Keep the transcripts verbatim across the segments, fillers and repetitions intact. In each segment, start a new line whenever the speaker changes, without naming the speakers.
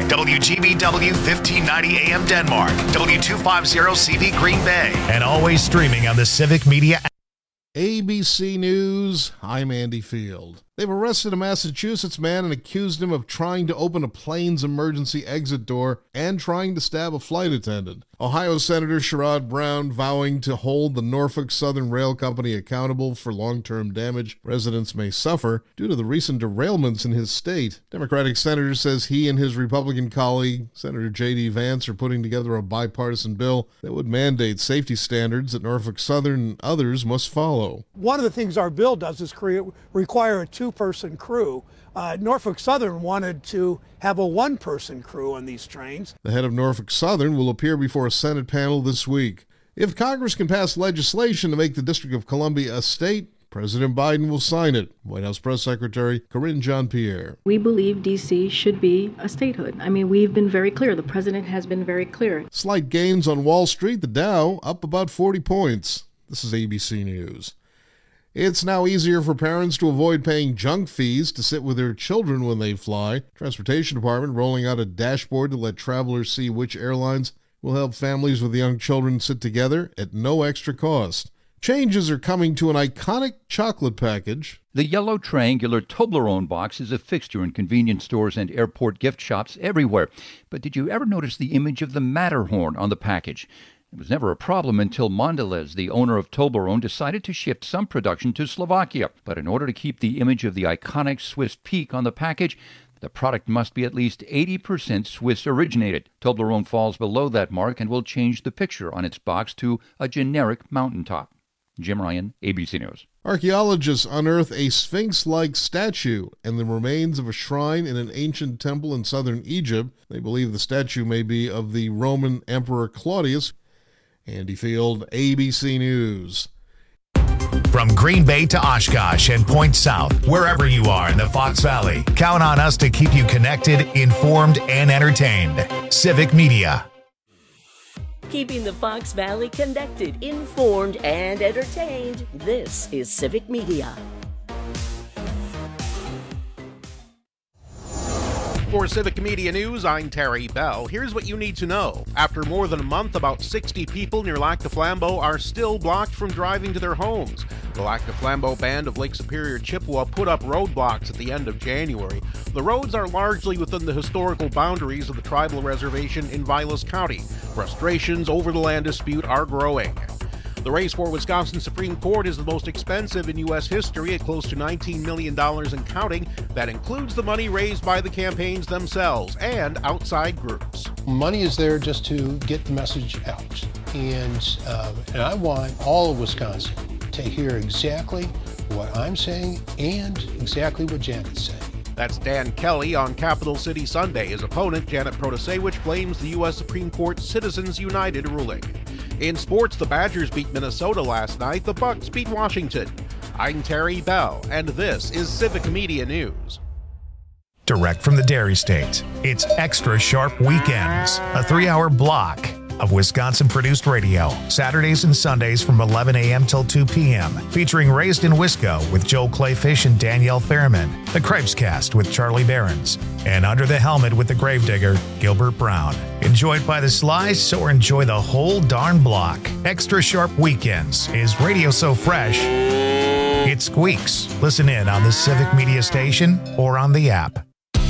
W G B W fifteen ninety A M Denmark, W two fifty C V Green Bay, and always streaming on the Civic Media app.
A B C News, I'm Andy Field. They've arrested a Massachusetts man and accused him of trying to open a plane's emergency exit door and trying to stab a flight attendant. Ohio Senator Sherrod Brown vowing to hold the Norfolk Southern Rail Company accountable for long-term damage residents may suffer due to the recent derailments in his state. Democratic Senator says he and his Republican colleague, Senator J D Vance, are putting together a bipartisan bill that would mandate safety standards that Norfolk Southern and others must follow.
One of the things our bill does is create, require a two-person crew. Uh, Norfolk Southern wanted to have a one-person crew on these trains.
The head of Norfolk Southern will appear before a Senate panel this week. If Congress can pass legislation to make the District of Columbia a state, President Biden will sign it. White House Press Secretary Karine Jean-Pierre.
We believe D C should be a statehood. I mean, we've been very clear. The president has been very clear.
Slight gains on Wall Street. The Dow up about forty points. This is A B C News. It's now easier for parents to avoid paying junk fees to sit with their children when they fly. Transportation Department rolling out a dashboard to let travelers see which airlines will help families with young children sit together at no extra cost. Changes are coming to an iconic chocolate package.
The yellow triangular Toblerone box is a fixture in convenience stores and airport gift shops everywhere. But did you ever notice the image of the Matterhorn on the package? It was never a problem until Mondelez, the owner of Toblerone, decided to shift some production to Slovakia. But in order to keep the image of the iconic Swiss peak on the package, the product must be at least eighty percent Swiss originated. Toblerone falls below that mark and will change the picture on its box to a generic mountaintop. Jim Ryan, A B C News.
Archaeologists unearth a sphinx-like statue and the remains of a shrine in an ancient temple in southern Egypt. They believe the statue may be of the Roman Emperor Claudius. Andy Field, A B C News.
From Green Bay to Oshkosh and Point South, wherever you are in the Fox Valley, count on us to keep you connected, informed, and entertained. Civic Media.
Keeping the Fox Valley connected, informed, and entertained. This is Civic Media.
For Civic Media News, I'm Terry Bell. Here's what you need to know. After more than a month, about sixty people near Lac du Flambeau are still blocked from driving to their homes. The Lac du Flambeau Band of Lake Superior Chippewa put up roadblocks at the end of January. The roads are largely within the historical boundaries of the tribal reservation in Vilas County. Frustrations over the land dispute are growing. The race for Wisconsin Supreme Court is the most expensive in U S history at close to nineteen million dollars and counting. That includes the money raised by the campaigns themselves and outside groups.
Money is there just to get the message out. And, uh, and I want all of Wisconsin to hear exactly what I'm saying and exactly what Janet's saying.
That's Dan Kelly on Capital City Sunday. His opponent, Janet Protasewicz, blames the U S Supreme Court's Citizens United ruling. In sports, the Badgers beat Minnesota last night. The Bucks beat Washington. I'm Terry Bell, and this is Civic Media News.
Direct from the Dairy State, it's Extra Sharp Weekends, a three-hour block of Wisconsin-produced radio, Saturdays and Sundays from eleven a.m. till two p.m., featuring Raised in Wisco with Joel Clayfish and Danielle Fairman, The Cripescast with Charlie Behrens, and Under the Helmet with the Gravedigger, Gilbert Brown. Enjoyed by the slice or enjoy the whole darn block. Extra Sharp Weekends is radio so fresh, it squeaks. Listen in on the Civic Media Station or on the app.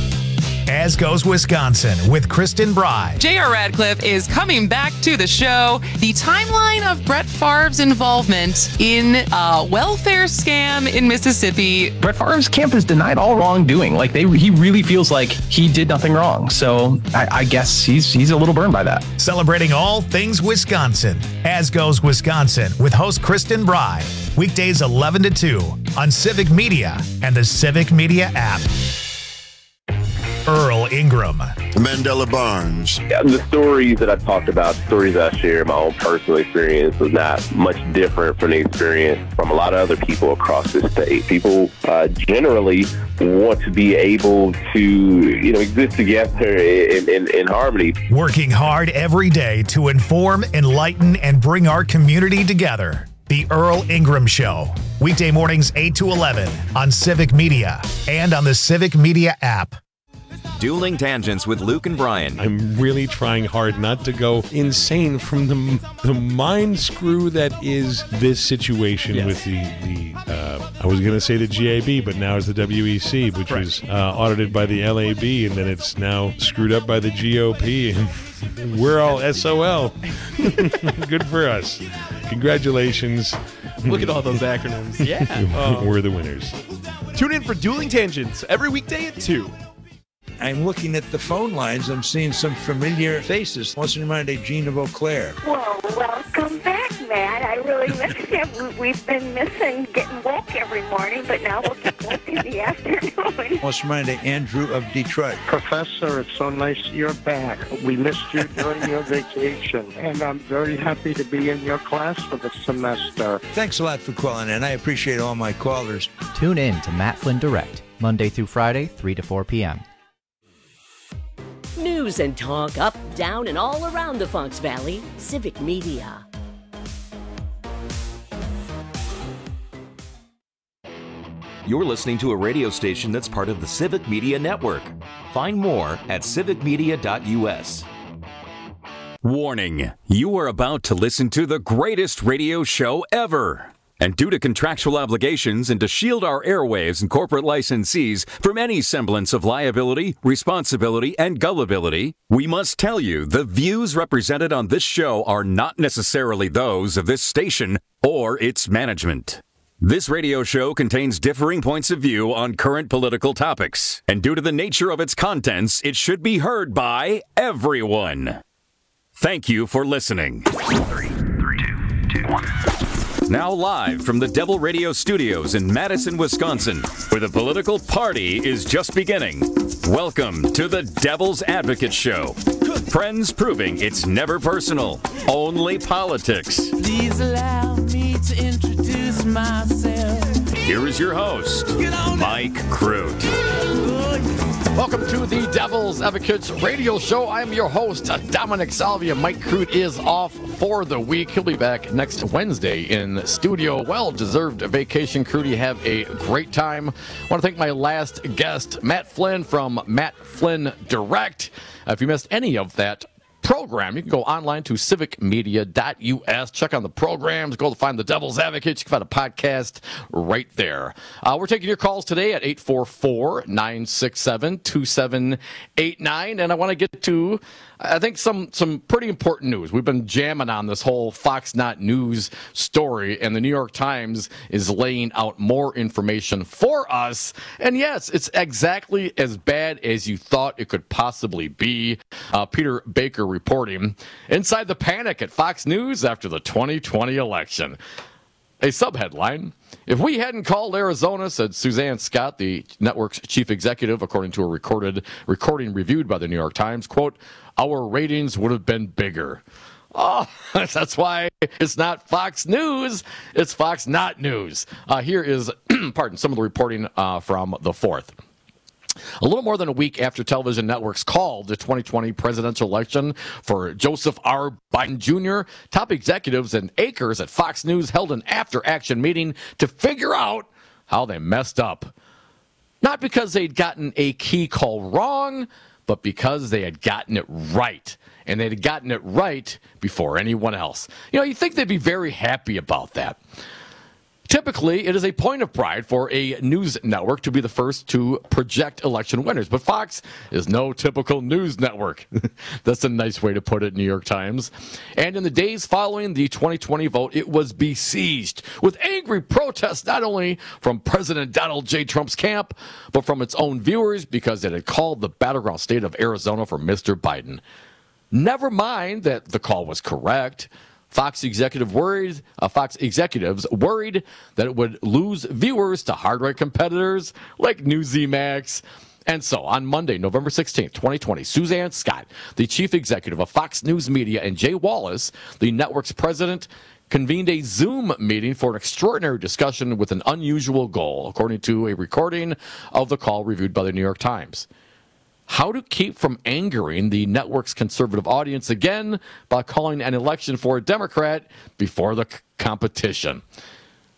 As Goes Wisconsin with Kristen Bry.
J R. Radcliffe is coming back to the show. The timeline of Brett Favre's involvement in a welfare scam in Mississippi.
Brett Favre's camp has denied all wrongdoing. Like they, he really feels like he did nothing wrong. So I, I guess he's he's a little burned by that.
Celebrating all things Wisconsin. As Goes Wisconsin with host Kristen Bry. Weekdays eleven to two on Civic Media and the Civic Media app. Earl Ingram.
Mandela Barnes.
Yeah, the stories that I talked about, stories I share, my own personal experience was not much different from the experience from a lot of other people across the state. People uh, generally want to be able to, you know, exist together in, in, in harmony.
Working hard every day to inform, enlighten, and bring our community together. The Earl Ingram Show. Weekday mornings eight to eleven on Civic Media and on the Civic Media app.
Dueling Tangents with Luke and Brian.
I'm really trying hard not to go insane from the the mind screw that is this situation yes. with the, the uh, I was going to say the G A B, but now it's the W E C, which right. was uh, audited by the L A B, and then it's now screwed up by the G O P, and we're all S O L. Good for us. Congratulations.
Look at all those acronyms. Yeah.
Oh. We're the winners.
Tune in for Dueling Tangents every weekday at two.
I'm looking at the phone lines. I'm seeing some familiar faces. What's in mind, Jean of Eau Claire?
Well, welcome back, Matt. I really miss you. We've been missing getting woke every morning, but now we'll get woke in the afternoon.
What's in mind, Andrew of Detroit?
Professor, it's so nice you're back. We missed you during your vacation, and I'm very happy to be in your class for the semester.
Thanks a lot for calling in. I appreciate all my callers.
Tune in to Matt Flynn Direct, Monday through Friday, three to four p.m.
News and talk up, down, and all around the Fox Valley. Civic Media.
You're listening to a radio station that's part of the Civic Media Network. Find more at civic media dot u s.
Warning, you are about to listen to the greatest radio show ever. And due to contractual obligations and to shield our airwaves and corporate licensees from any semblance of liability, responsibility, and gullibility, we must tell you the views represented on this show are not necessarily those of this station or its management. This radio show contains differing points of view on current political topics, and due to the nature of its contents, it should be heard by everyone. Thank you for listening. Three, three, two, two, one. Now live from the Devil Radio Studios in Madison, Wisconsin, where the political party is just beginning. Welcome to the Devil's Advocate Show. Friends proving it's never personal, only politics.
Please allow me to introduce myself.
Here is your host, Mike Crute.
Welcome to the Devil's Advocates Radio Show. I'm your host, Dominic Salvia. Mike Crute is off for the week. He'll be back next Wednesday in studio. Well-deserved vacation, Crute. You have a great time. I want to thank my last guest, Matt Flynn from Matt Flynn Direct. Uh, if you missed any of that program, you can go online to civic media dot u s, check on the programs, go to find the Devil's Advocate. You can find a podcast right there. Uh, we're taking your calls today at eight four four, nine six seven, two seven eight nine, and I want to get to I think some some pretty important news. We've been jamming on this whole Fox Not News story, and the New York Times is laying out more information for us. And yes, it's exactly as bad as you thought it could possibly be. Uh, Peter Baker reporting, inside the panic at Fox News after the twenty twenty election. A subheadline, if we hadn't called Arizona, said Suzanne Scott, the network's chief executive, according to a recorded recording reviewed by the New York Times, quote, our ratings would have been bigger. Oh, that's why it's not Fox News, it's Fox Not News. Uh, here is, pardon, some of the reporting uh, from the fourth. A little more than a week after television networks called the twenty twenty presidential election for Joseph R. Biden Junior, top executives and anchors at Fox News held an after-action meeting to figure out how they messed up. Not because they'd gotten a key call wrong, but because they had gotten it right. And they'd gotten it right before anyone else. You know, you'd think they'd be very happy about that. Typically, it is a point of pride for a news network to be the first to project election winners. But Fox is no typical news network. That's a nice way to put it, New York Times. And in the days following the twenty twenty vote, it was besieged with angry protests, not only from President Donald J. Trump's camp, but from its own viewers because it had called the battleground state of Arizona for Mister Biden. Never mind that the call was correct. Fox executive worried, uh, Fox executives worried that it would lose viewers to hard-right competitors like Newsmax. And so, on Monday, November sixteenth, twenty twenty, Suzanne Scott, the chief executive of Fox News Media, and Jay Wallace, the network's president, convened a Zoom meeting for an extraordinary discussion with an unusual goal, according to a recording of the call reviewed by the New York Times. How to keep from angering the network's conservative audience again by calling an election for a Democrat before the c- competition.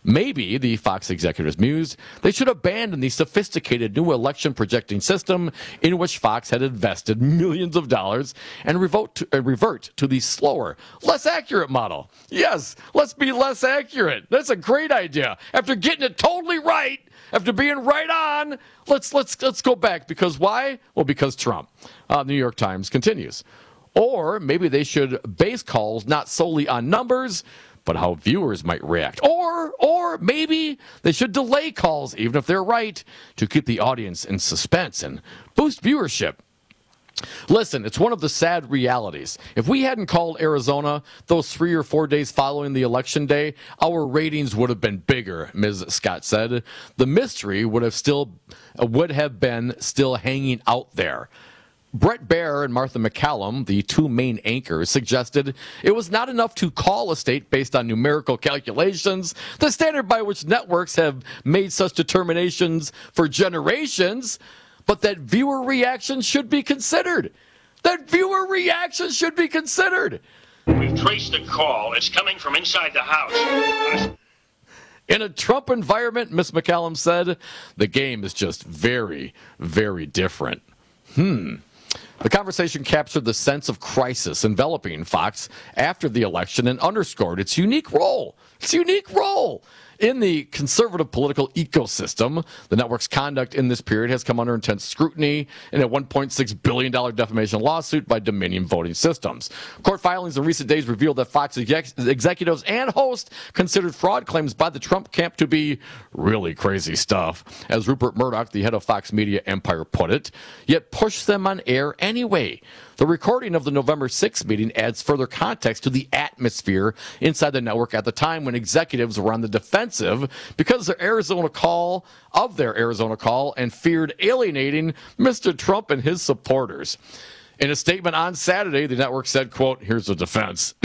Maybe, the Fox executives mused, they should abandon the sophisticated new election projecting system in which Fox had invested millions of dollars and revert to, uh, revert to the slower, less accurate model. Yes, let's be less accurate. That's a great idea. After getting it totally right, after being right on, let's let's let's go back. Because why? Well, because Trump. Uh, the New York Times continues. Or maybe they should base calls not solely on numbers, but how viewers might react. Or, or maybe they should delay calls, even if they're right, to keep the audience in suspense and boost viewership. Listen, it's one of the sad realities. If we hadn't called Arizona those three or four days following the election day, our ratings would have been bigger, Miz Scott said. The mystery would have still would have been still hanging out there. Brett Baer and Martha McCallum, the two main anchors, suggested it was not enough to call a state based on numerical calculations, the standard by which networks have made such determinations for generations, but that viewer reaction should be considered. That viewer reaction should be considered.
We've traced the call. It's coming from inside the house.
In a Trump environment, Miz McCallum said, the game is just very, very different. Hmm. The conversation captured the sense of crisis enveloping Fox after the election and underscored its unique role. Its unique role in the conservative political ecosystem. The network's conduct in this period has come under intense scrutiny in a one point six billion dollars defamation lawsuit by Dominion Voting Systems. Court filings in recent days revealed that Fox exec- executives and hosts considered fraud claims by the Trump camp to be really crazy stuff, as Rupert Murdoch, the head of Fox Media Empire, put it, yet pushed them on air anyway. The recording of the November sixth meeting adds further context to the atmosphere inside the network at the time when executives were on the defensive because their Arizona call of their Arizona call and feared alienating Mister Trump and his supporters. In a statement on Saturday, the network said, quote, here's the defense.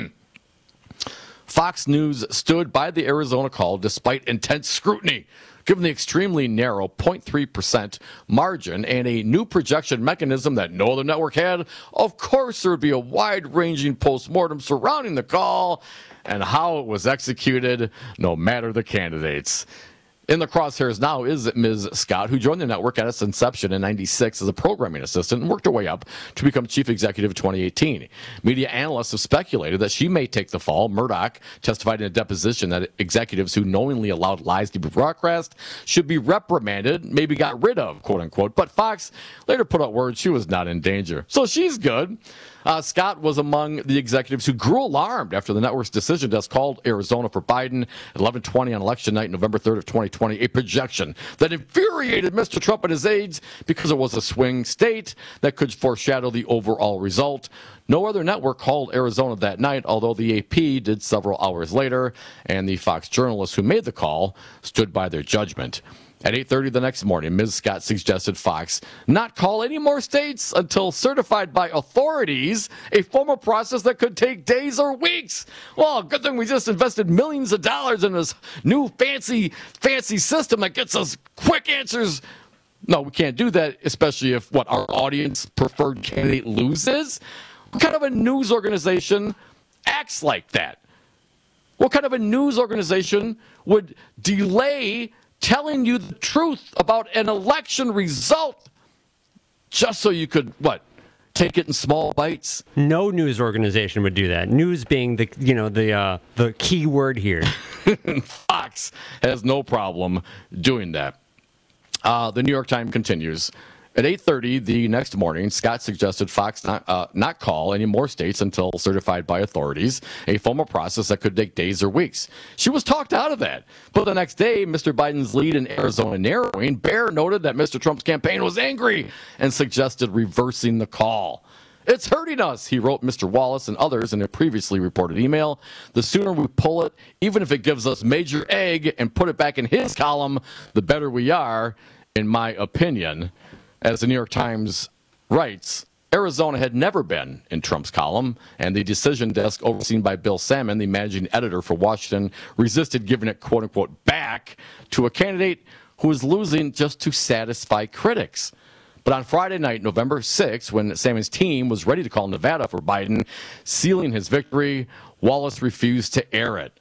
Fox News stood by the Arizona call despite intense scrutiny, given the extremely narrow zero point three percent margin and a new projection mechanism that no other network had. Of course, there would be a wide-ranging postmortem surrounding the call and how it was executed, no matter the candidates. In the crosshairs now is Miz Scott, who joined the network at its inception in ninety-six as a programming assistant and worked her way up to become chief executive in twenty eighteen. Media analysts have speculated that she may take the fall. Murdoch testified in a deposition that executives who knowingly allowed lies to be broadcast should be reprimanded, maybe got rid of, quote unquote. But Fox later put out word she was not in danger. So she's good. Uh, Scott was among the executives who grew alarmed after the network's decision desk called Arizona for Biden at eleven twenty on election night, November third of twenty twenty, a projection that infuriated Mister Trump and his aides because it was a swing state that could foreshadow the overall result. No other network called Arizona that night, although the A P did several hours later, and the Fox journalists who made the call stood by their judgment. At eight thirty the next morning, Miz Scott suggested Fox not call any more states until certified by authorities, a formal process that could take days or weeks. Well, good thing we just invested millions of dollars in this new fancy, fancy system that gets us quick answers. No, we can't do that, especially if, what, our audience preferred candidate loses? What kind of a news organization acts like that? What kind of a news organization would delay telling you the truth about an election result just so you could, what, take it in small bites?
No news organization would do that. News being the, you know, the uh, the key word here.
Fox has no problem doing that. Uh, the New York Times continues. At eight thirty the next morning, Scott suggested Fox not, uh, not call any more states until certified by authorities, a formal process that could take days or weeks. She was talked out of that. But the next day, Mister Biden's lead in Arizona narrowing, Baer noted that Mister Trump's campaign was angry and suggested reversing the call. It's hurting us, he wrote Mister Wallace and others in a previously reported email. The sooner we pull it, even if it gives us major egg, and put it back in his column, the better we are, in my opinion. As the New York Times writes, Arizona had never been in Trump's column, and the decision desk overseen by Bill Salmon, the managing editor for Washington, resisted giving it, quote-unquote, back to a candidate who was losing just to satisfy critics. But on Friday night, November sixth, when Salmon's team was ready to call Nevada for Biden, sealing his victory, Wallace refused to air it.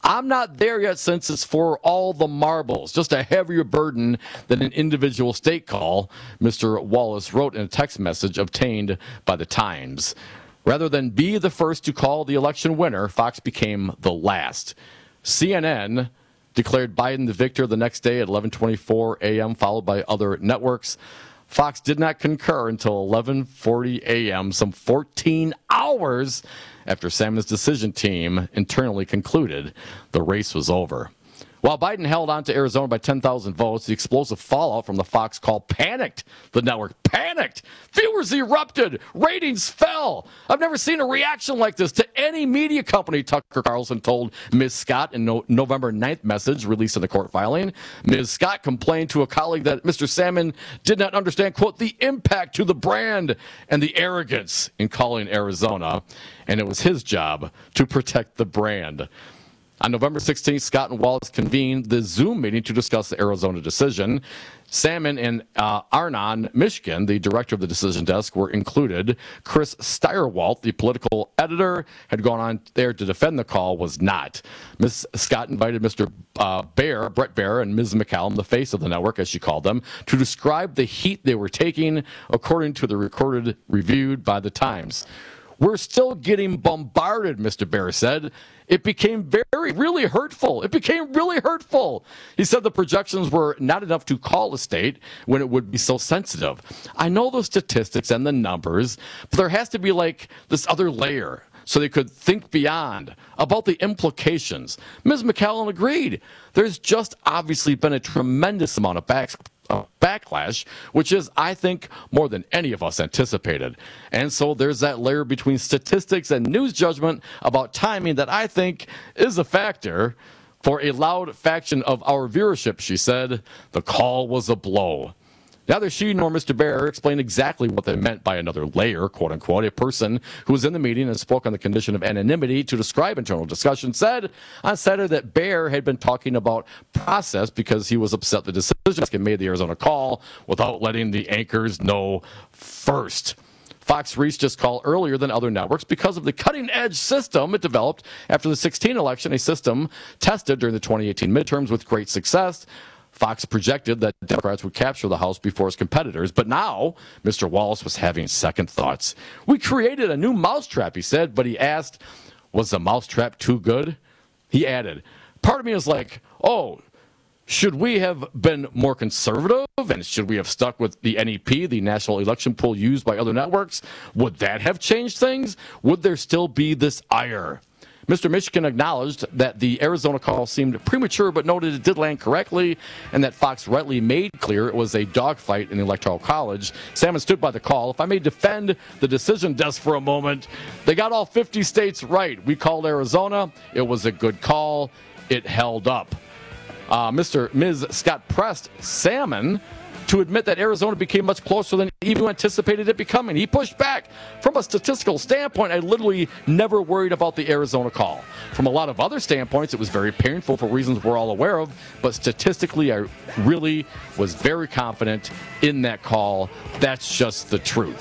I'm not there yet since it's for all the marbles, just a heavier burden than an individual state call, Mister Wallace wrote in a text message obtained by the Times. Rather than be the first to call the election winner, Fox became the last. C N N declared Biden the victor the next day at eleven twenty-four a.m., followed by other networks. Fox did not concur until eleven forty a.m., some fourteen hours after Salmon's decision team internally concluded the race was over. While Biden held on to Arizona by ten thousand votes, the explosive fallout from the Fox call panicked the network. Panicked! Viewers erupted. Ratings fell. I've never seen a reaction like this to any media company, Tucker Carlson told Miz Scott in no- November ninth message released in the court filing. Miz Scott complained to a colleague that Mister Salmon did not understand, quote, the impact to the brand and the arrogance in calling Arizona, and it was his job to protect the brand. On November sixteenth, Scott and Wallace convened the Zoom meeting to discuss the Arizona decision. Salmon and uh, Arnon Mishkin, the director of the decision desk, were included. Chris Steyerwalt, the political editor, had gone on there to defend the call, was not. Miz Scott invited Mister Uh, Baer, Brett Baer, and Miz McCallum, the face of the network, as she called them, to describe the heat they were taking, according to the recorded reviewed by the Times. We're still getting bombarded, Mister Baer said. It became very, really hurtful. It became really hurtful. He said the projections were not enough to call a state when it would be so sensitive. I know the statistics and the numbers, but there has to be like this other layer so they could think beyond about the implications. Miz McCallum agreed. There's just obviously been a tremendous amount of back Uh, backlash, which is, I think, more than any of us anticipated. And so there's that layer between statistics and news judgment about timing that I think is a factor for a loud faction of our viewership, she said. The call was a blow. Neither she nor Mister Baer explained exactly what they meant by another layer, quote unquote. A person who was in the meeting and spoke on the condition of anonymity to describe internal discussion said on Saturday that Baer had been talking about process because he was upset the decision made the Arizona call without letting the anchors know first. Fox reached this call earlier than other networks because of the cutting-edge system it developed after the sixteen election, a system tested during the twenty eighteen midterms with great success. Fox projected that Democrats would capture the House before its competitors, but now Mister Wallace was having second thoughts. We created a new mousetrap, he said, but he asked, was the mousetrap too good? He added, part of me is like, oh, should we have been more conservative? And should we have stuck with the N E P, the national election poll used by other networks? Would that have changed things? Would there still be this ire? Mister Mishkin acknowledged that the Arizona call seemed premature, but noted it did land correctly, and that Fox rightly made clear it was a dogfight in the Electoral College. Salmon stood by the call. If I may defend the decision desk for a moment, they got all fifty states right. We called Arizona. It was a good call. It held up. Uh, Mister Miz Scott pressed Salmon to admit that Arizona became much closer than even anticipated it becoming. He pushed back. From a statistical standpoint, I literally never worried about the Arizona call. From a lot of other standpoints, it was very painful for reasons we're all aware of, but statistically, I really was very confident in that call. That's just the truth.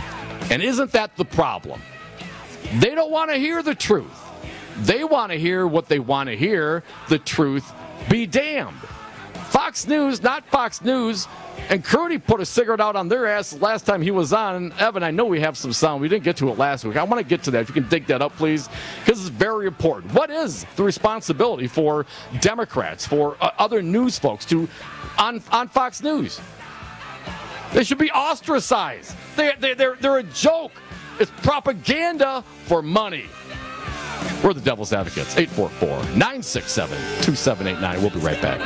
And isn't that the problem? They don't want to hear the truth. They want to hear what they want to hear, the truth be damned. Fox News, not Fox News, and Crudy put a cigarette out on their ass last time he was on. Evan, I know we have some sound. We didn't get to it last week. I want to get to that. If you can dig that up, please, because it's very important. What is the responsibility for Democrats, for uh, other news folks to on, on Fox News? They should be ostracized. They, they, they're, they're a joke. It's propaganda for money. We're the Devil's Advocates. eight four four, nine six seven, two seven eight nine. We'll be right back.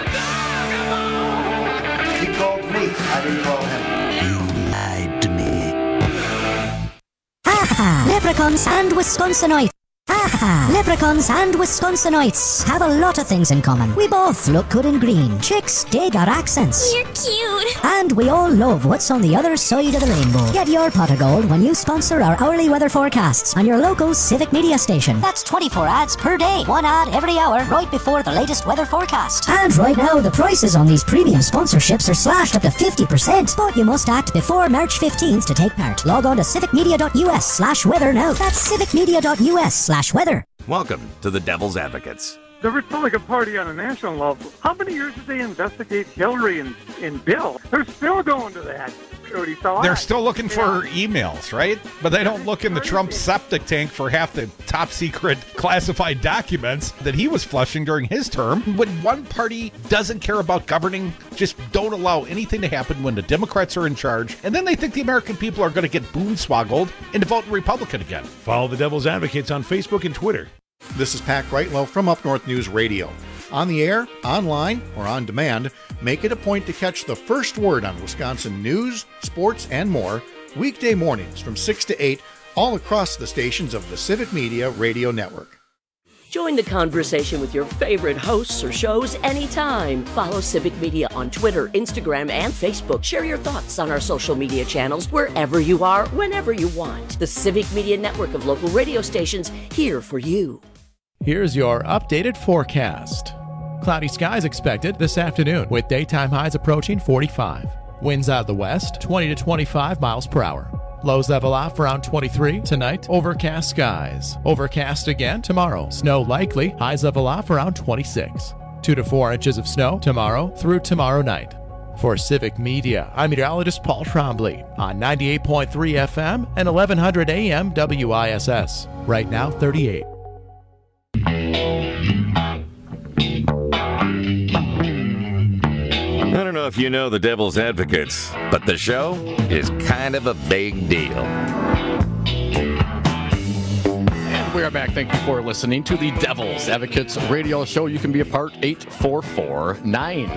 He called me. I didn't call him.
You lied to me. Ha ha! Leprechauns and Wisconsinites. Ha ha! Leprechauns and Wisconsinites have a lot of things in common. We both look good in green. Chicks dig our accents.
You're cute.
And we all love what's on the other side of the rainbow. Get your pot of gold when you sponsor our hourly weather forecasts on your local Civic Media station. That's twenty-four ads per day. One ad every hour right before the latest weather forecast. And right now, the prices on these premium sponsorships are slashed up to fifty percent. But you must act before March fifteenth to take part. Log on to civicmedia.us slash weather now. That's civicmedia.us slash weather.
Welcome to the Devil's Advocates.
the Republican Party on a national level. How many years did they investigate Hillary and, and Bill? They're still going to that. So
They're still looking for emails, right? But they don't look in the Trump septic tank for half the top secret classified documents that he was flushing during his term. When one party doesn't care about governing, just don't allow anything to happen when the Democrats are in charge, and then they think the American people are going to get boonswoggled into voting Republican again.
Follow the Devil's Advocates on Facebook and Twitter.
This is Pat Greitlow from Up North News Radio. On the air, online, or on demand, make it a point to catch the first word on Wisconsin news, sports, and more weekday mornings from six to eight all across the stations of the Civic Media Radio Network.
Join the conversation with your favorite hosts or shows anytime. Follow Civic Media on Twitter, Instagram, and Facebook. Share your thoughts on our social media channels wherever you are, whenever you want. The Civic Media Network of local radio stations here for you.
Here's your updated forecast. Cloudy skies expected this afternoon with daytime highs approaching forty-five. Winds out of the west, twenty to twenty-five miles per hour. Lows level off around twenty-three. Tonight, overcast skies. Overcast again tomorrow. Snow likely. Highs level off around twenty-six. Two to four inches of snow tomorrow through tomorrow night. For Civic Media, I'm meteorologist Paul Trombley on ninety-eight point three F M and eleven hundred A M W I S S. Right now, thirty-eight.
I don't know if you know the Devil's Advocates, but the show is kind of a big deal.
And we are back. Thank you for listening to the Devil's Advocates radio show. You can be a part eight four four nine.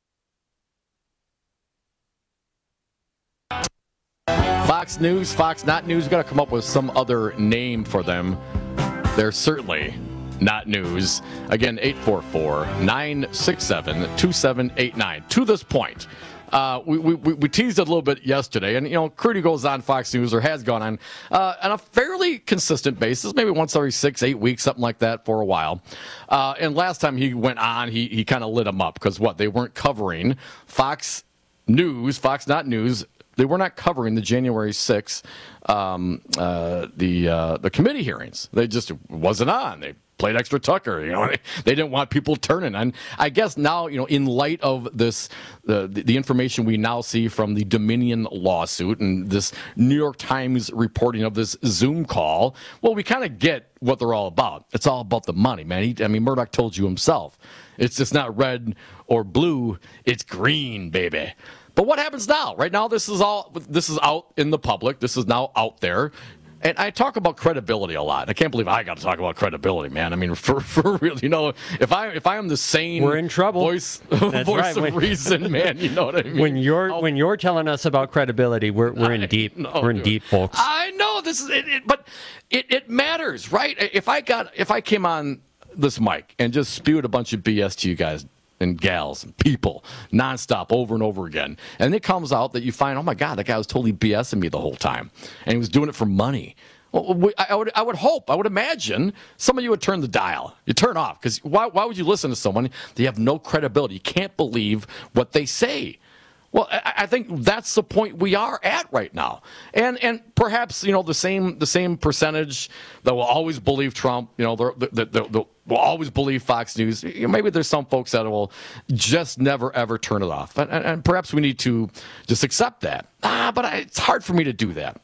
Fox News, Fox Not News. We've got to come up with some other name for them. They're certainly not news. Again, eight four four, nine six seven, two seven eight nine. To this point, uh, we, we, we teased it a little bit yesterday, and, you know, Crudy goes on Fox News, or has gone on, uh, on a fairly consistent basis, maybe once every six, eight weeks, something like that for a while. Uh, and last time he went on, he, he kind of lit them up, because what? They weren't covering Fox News, Fox Not News. They were not covering the January sixth, um, uh, the uh, the committee hearings. They just wasn't on. They played extra Tucker. You know, they, they didn't want people turning. And I guess now, you know, in light of this, uh, the, the information we now see from the Dominion lawsuit and this New York Times reporting of this Zoom call, well, we kind of get what they're all about. It's all about the money, man. He, I mean, Murdoch told you himself. It's just not red or blue. It's green, baby. But what happens now? Right now, this is all this is out in the public. This is now out there. And I talk about credibility a lot. I can't believe I got to talk about credibility, man. I mean, for for real, you know, if I if I am the sane
We're in trouble.
voice
That's
voice
right.
of
when,
reason, man, you know what I mean?
When you're I'll, when you're telling us about credibility, we're we're in I, deep. No, we're in dude. deep, folks.
I know this is it, it but it, it matters, right? If I got if I came on this mic and just spewed a bunch of B S to you guys and gals and people nonstop over and over again, and it comes out that you find, oh my God, that guy was totally BSing me the whole time, and he was doing it for money. Well, I would, I would hope, I would imagine some of you would turn the dial. You turn off, because why, why would you listen to someone that you have no credibility? You can't believe what they say. Well, I, I think that's the point we are at right now, and and perhaps, you know, the same the same percentage that will always believe Trump, you know, the the, the, the will always believe Fox News. Maybe there's some folks that will just never ever turn it off, and, and perhaps we need to just accept that. Ah, but I, it's hard for me to do that.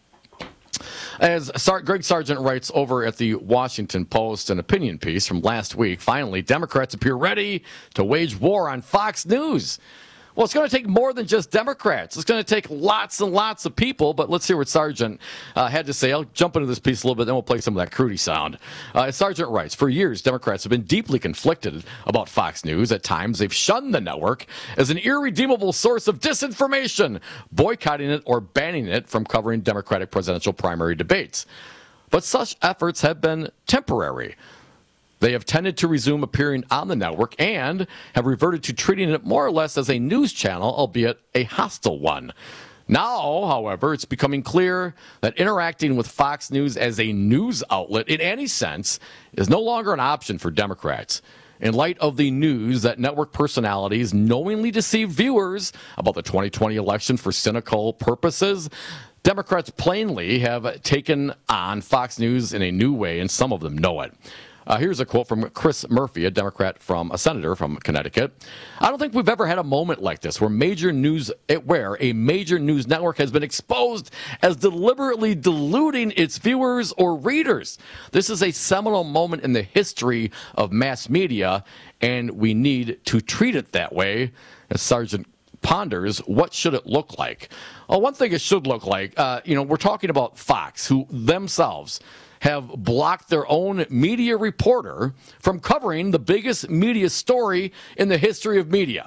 As Sar- Greg Sargent writes over at the Washington Post, an opinion piece from last week, finally, Democrats appear ready to wage war on Fox News. Well, it's going to take more than just Democrats. It's going to take lots and lots of people, but let's hear what Sargent uh, had to say. I'll jump into this piece a little bit, then we'll play some of that Crudy sound. Uh, Sargent writes, for years, Democrats have been deeply conflicted about Fox News. At times, they've shunned the network as an irredeemable source of disinformation, boycotting it or banning it from covering Democratic presidential primary debates. But such efforts have been temporary. They have tended to resume appearing on the network and have reverted to treating it more or less as a news channel, albeit a hostile one. Now, however, it's becoming clear that interacting with Fox News as a news outlet in any sense is no longer an option for Democrats. In light of the news that network personalities knowingly deceive viewers about the twenty twenty election for cynical purposes, Democrats plainly have taken on Fox News in a new way, and some of them know it. Uh, here's a quote from Chris Murphy, a Democrat from a senator from Connecticut. I don't think we've ever had a moment like this where major news where a major news network has been exposed as deliberately diluting its viewers or readers. This is a seminal moment in the history of mass media, and we need to treat it that way. As Sergeant ponders, what should it look like? Well, one thing it should look like, uh, you know, we're talking about Fox, who themselves have blocked their own media reporter from covering the biggest media story in the history of media.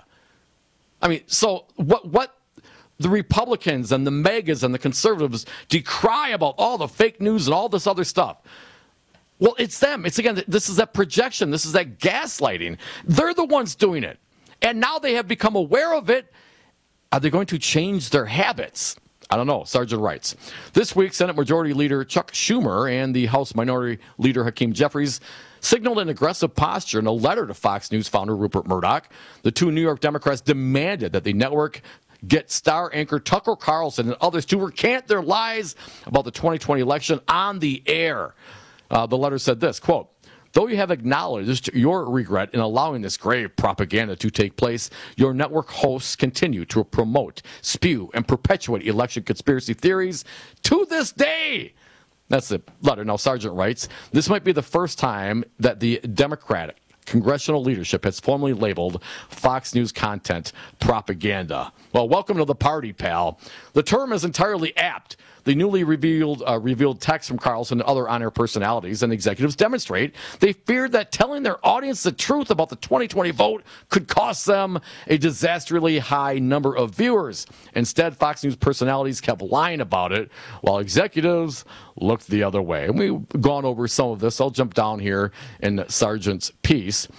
I mean, so what what the Republicans and the megas and the conservatives decry about all the fake news and all this other stuff. Well, it's them. It's, again, this is that projection. This is that gaslighting. They're the ones doing it. And now they have become aware of it. Are they going to change their habits? I don't know. Sergeant writes, this week, Senate Majority Leader Chuck Schumer and the House Minority Leader Hakeem Jeffries signaled an aggressive posture in a letter to Fox News founder Rupert Murdoch. The two New York Democrats demanded that the network get star anchor Tucker Carlson and others to recant their lies about the twenty twenty election on the air. Uh, the letter said this, quote, though you have acknowledged your regret in allowing this grave propaganda to take place, your network hosts continue to promote, spew, and perpetuate election conspiracy theories to this day. That's the letter. Now, Sergeant writes, this might be the first time that the Democratic congressional leadership has formally labeled Fox News content propaganda. Well, welcome to the party, pal. The term is entirely apt. The newly revealed uh, revealed text from Carlson and other on-air personalities and executives demonstrate they feared that telling their audience the truth about the twenty twenty vote could cost them a disastrously high number of viewers. Instead, Fox News personalities kept lying about it, while executives looked the other way. And we've gone over some of this. I'll jump down here in Sergeant's piece.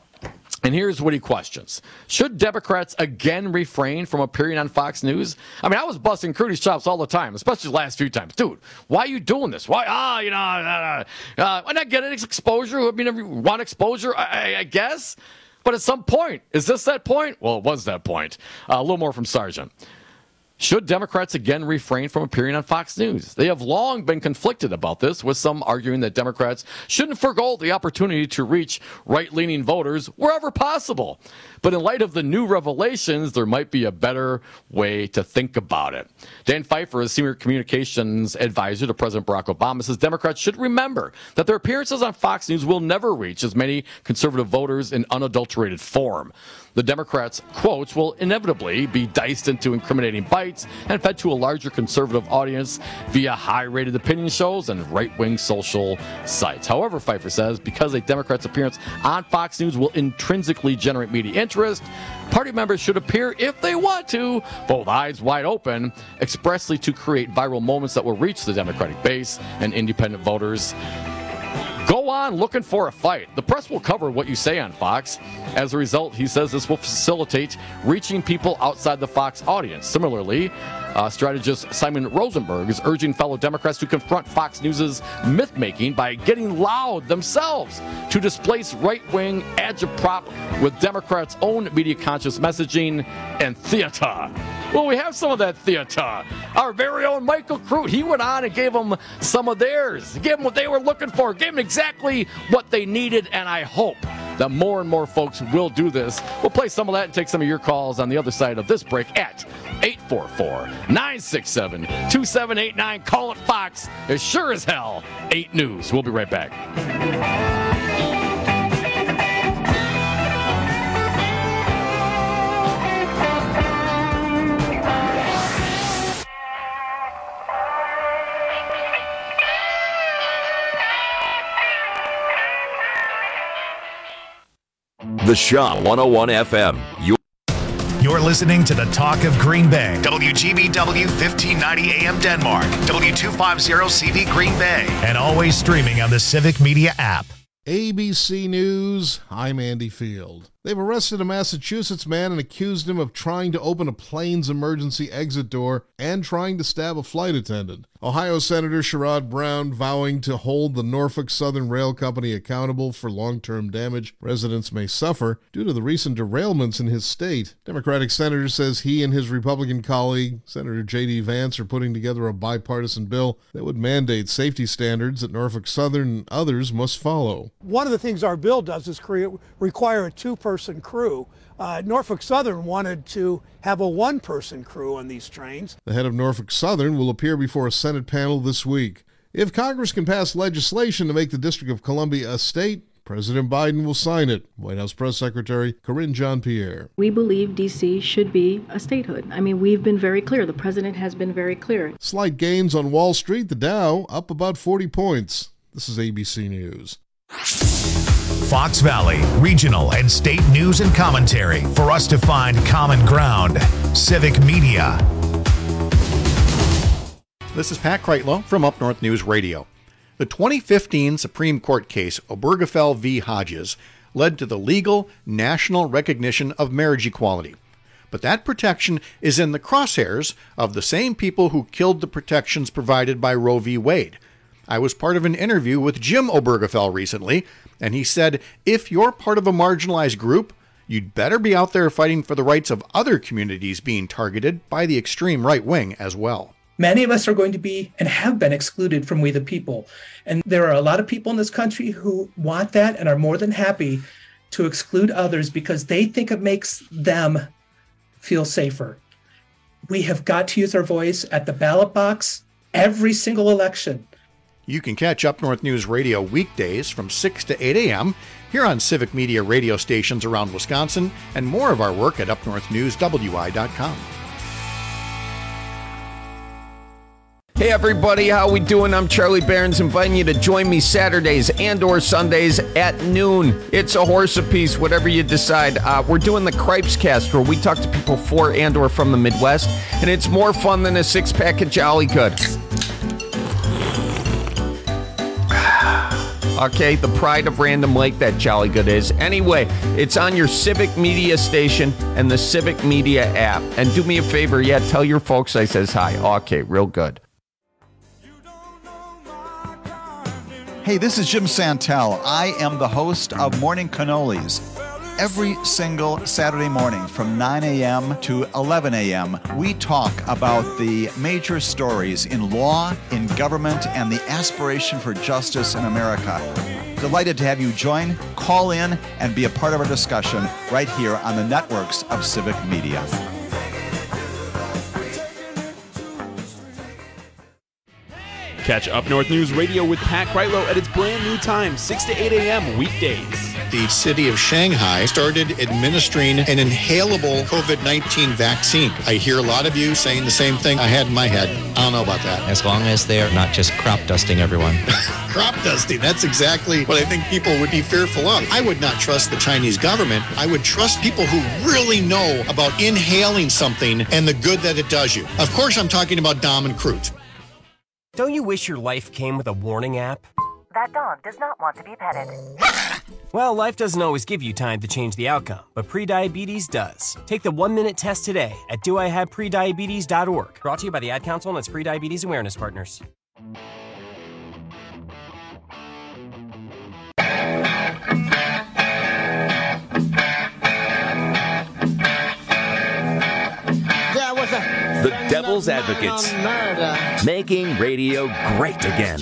And here's what he questions. Should Democrats again refrain from appearing on Fox News? I mean, I was busting Crudy's chops all the time, especially the last few times. Dude, why are you doing this? Why? Ah, you know, uh, uh, why not get it? It's exposure. I mean, if you want exposure, I, I guess. But at some point, is this that point? Well, it was that point. Uh, a little more from Sergeant. Should Democrats again refrain from appearing on Fox News? They have long been conflicted about this, with some arguing that Democrats shouldn't forgo the opportunity to reach right-leaning voters wherever possible. But in light of the new revelations, there might be a better way to think about it. Dan Pfeiffer, a senior communications advisor to President Barack Obama, says Democrats should remember that their appearances on Fox News will never reach as many conservative voters in unadulterated form. The Democrats' quotes will inevitably be diced into incriminating bites and fed to a larger conservative audience via high-rated opinion shows and right-wing social sites. However, Pfeiffer says, because a Democrat's appearance on Fox News will intrinsically generate media interest, party members should appear, if they want to, both eyes wide open, expressly to create viral moments that will reach the Democratic base and independent voters. Go on looking for a fight. The press will cover what you say on Fox. As a result, he says this will facilitate reaching people outside the Fox audience. Similarly, uh, strategist Simon Rosenberg is urging fellow Democrats to confront Fox News' myth-making by getting loud themselves to displace right-wing agitprop with Democrats' own media-conscious messaging and theater. Well, we have some of that theater. Our very own Michael Crute, he went on and gave them some of theirs. He gave them what they were looking for. Gave them exactly what they needed, and I hope that more and more folks will do this. We'll play some of that and take some of your calls on the other side of this break at eight four four, nine six seven, two seven eight nine. Call it Fox. As sure as hell, eight News. We'll be right back.
The Shaw one oh one F M. You're,
You're listening to the Talk of Green Bay. W G B W fifteen ninety A M Denmark. W two fifty C V Green Bay. And always streaming on the Civic Media app.
A B C News, I'm Andy Field. They've arrested a Massachusetts man and accused him of trying to open a plane's emergency exit door and trying to stab a flight attendant. Ohio Senator Sherrod Brown vowing to hold the Norfolk Southern Rail Company accountable for long-term damage residents may suffer due to the recent derailments in his state. Democratic senator says he and his Republican colleague, Senator J D Vance, are putting together a bipartisan bill that would mandate safety standards that Norfolk Southern and others must follow.
One of the things our bill does is create, require a two-person crew. Uh, Norfolk Southern wanted to have a one-person crew on these trains.
The head of Norfolk Southern will appear before a Senate panel this week. If Congress can pass legislation to make the District of Columbia a state, President Biden will sign it. White House Press Secretary Karine Jean-Pierre.
We believe D C should be a statehood. I mean, we've been very clear. The president has been very clear.
Slight gains on Wall Street. The Dow up about forty points. This is A B C News.
Fox Valley, regional and state news and commentary for us to find common ground. Civic Media.
This is Pat Kreitlow from Up North News Radio. The twenty fifteen Supreme Court case, Obergefell v. Hodges, led to the legal national recognition of marriage equality. But that protection is in the crosshairs of the same people who killed the protections provided by Roe v. Wade. I was part of an interview with Jim Obergefell recently, and he said, if you're part of a marginalized group, you'd better be out there fighting for the rights of other communities being targeted by the extreme right wing as well.
Many of us are going to be and have been excluded from We the People. And there are a lot of people in this country who want that and are more than happy to exclude others because they think it makes them feel safer. We have got to use our voice at the ballot box every single election.
You can catch Up North News Radio weekdays from six to eight a.m. here on Civic Media radio stations around Wisconsin, and more of our work at up north news w i dot com.
Hey everybody, how we doing? I'm Charlie Barons, inviting you to join me Saturdays and or Sundays at noon. It's a horse apiece, whatever you decide. Uh, we're doing the Cripes Cast, where we talk to people for and or from the Midwest, and it's more fun than a six-pack of Jolly Good. Okay, the pride of Random Lake, that Jolly Good is. Anyway, it's on your Civic Media station and the Civic Media app. And do me a favor, yeah, tell your folks I says hi. Okay, real good.
Hey, this is Jim Santel. I am the host of Morning Cannolis. Every single Saturday morning from nine a.m. to eleven a.m., we talk about the major stories in law, in government, and the aspiration for justice in America. Delighted to have you join, call in, and be a part of our discussion right here on the networks of Civic Media.
Catch Up North News Radio with Pat Kreitlow at its brand new time, six to eight a.m. weekdays.
The city of Shanghai started administering an inhalable covid nineteen vaccine. I hear a lot of you saying the same thing I had in my head. I don't know about that.
As long as they're not just crop dusting everyone.
Crop dusting, that's exactly what I think people would be fearful of. I would not trust the Chinese government. I would trust people who really know about inhaling something and the good that it does you. Of course, I'm talking about Dom and Crute.
Don't you wish your life came with a warning app?
That dog does not want to be petted.
Well, life doesn't always give you time to change the outcome, but prediabetes does. Take the one-minute test today at do I have prediabetes dot org. Brought to you by the Ad Council and its Prediabetes Awareness Partners.
The Devil's Advocates, making radio great again.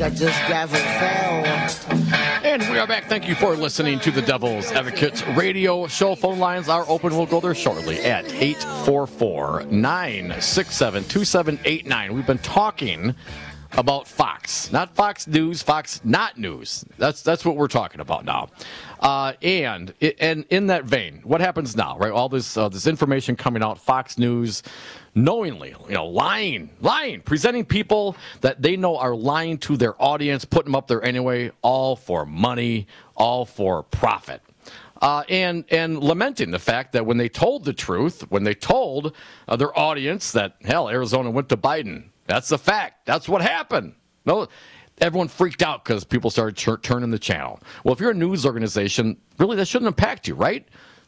And we are back. Thank you for listening to the Devil's Advocates radio show. Phone lines are open. We'll go there shortly at eight four four, nine six seven, two seven eight nine. We've been talking about Fox, not Fox News, Fox Not News. That's that's what we're talking about now. Uh, and and in that vein, what happens now, right? All this uh, this information coming out, Fox News knowingly, you know, lying, lying, presenting people that they know are lying to their audience, putting them up there anyway, all for money, all for profit. Uh, and and lamenting the fact that when they told the truth, when they told uh, their audience that, hell, Arizona went to Biden, that's a fact. That's what happened. No, everyone freaked out because people started ch- turning the channel. Well, if you're a news organization, really, that shouldn't impact you, right?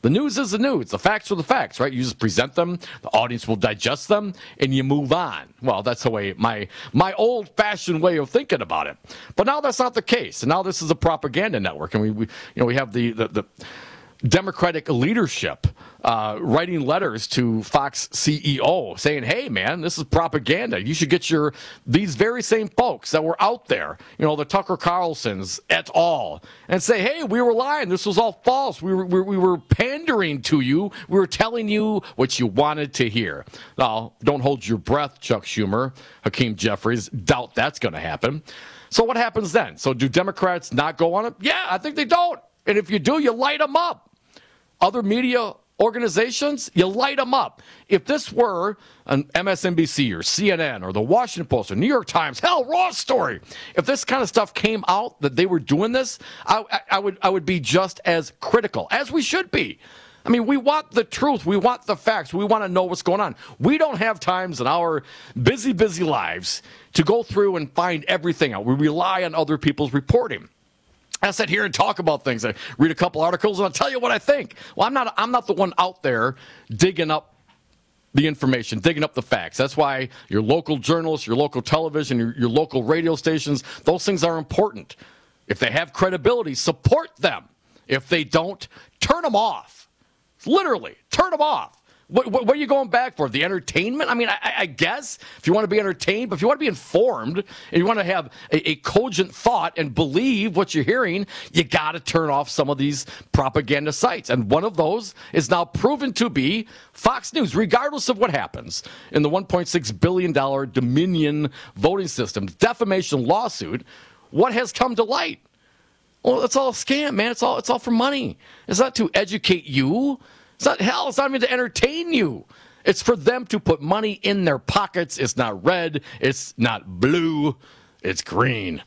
The news is the news. The facts are the facts, right? You just present them, the audience will digest them, and you move on. Well, that's the way my my old-fashioned way of thinking about it. But now that's not the case. And now this is a propaganda network, and we, we you know we have the the, the Democratic leadership uh, writing letters to Fox C E O saying, hey, man, this is propaganda. You should get your, these very same folks that were out there, you know, the Tucker Carlsons et al., and say, hey, we were lying. This was all false. We were, we, we were pandering to you. We were telling you what you wanted to hear. Now, don't hold your breath, Chuck Schumer, Hakeem Jeffries. Doubt that's going to happen. So what happens then? So do Democrats not go on it? Yeah, I think they don't. And if you do, you light them up. Other media organizations, you light them up. If this were an M S N B C or C N N or the Washington Post or New York Times, hell, Raw Story, if this kind of stuff came out that they were doing this, I, I, I would I would be just as critical, as we should be. I mean, we want the truth. We want the facts. We want to know what's going on. We don't have times in our busy, busy lives to go through and find everything out. We rely on other people's reporting. I sit here and talk about things. I read a couple articles and I'll tell you what I think. Well, I'm not I'm not the one out there digging up the information, digging up the facts. That's why your local journalists, your local television, your, your local radio stations, those things are important. If they have credibility, support them. If they don't, turn them off. Literally, turn them off. What, what, what are you going back for? The entertainment? I mean, I, I guess if you want to be entertained, but if you want to be informed and you want to have a, a cogent thought and believe what you're hearing, you got to turn off some of these propaganda sites. And one of those is now proven to be Fox News, regardless of what happens in the one point six billion dollars Dominion voting system defamation lawsuit. What has come to light? Well, it's all a scam, man. It's all it's all for money. It's not to educate you. It's not, hell, it's not even to entertain you. It's for them to put money in their pockets. It's not red. It's not blue. It's green.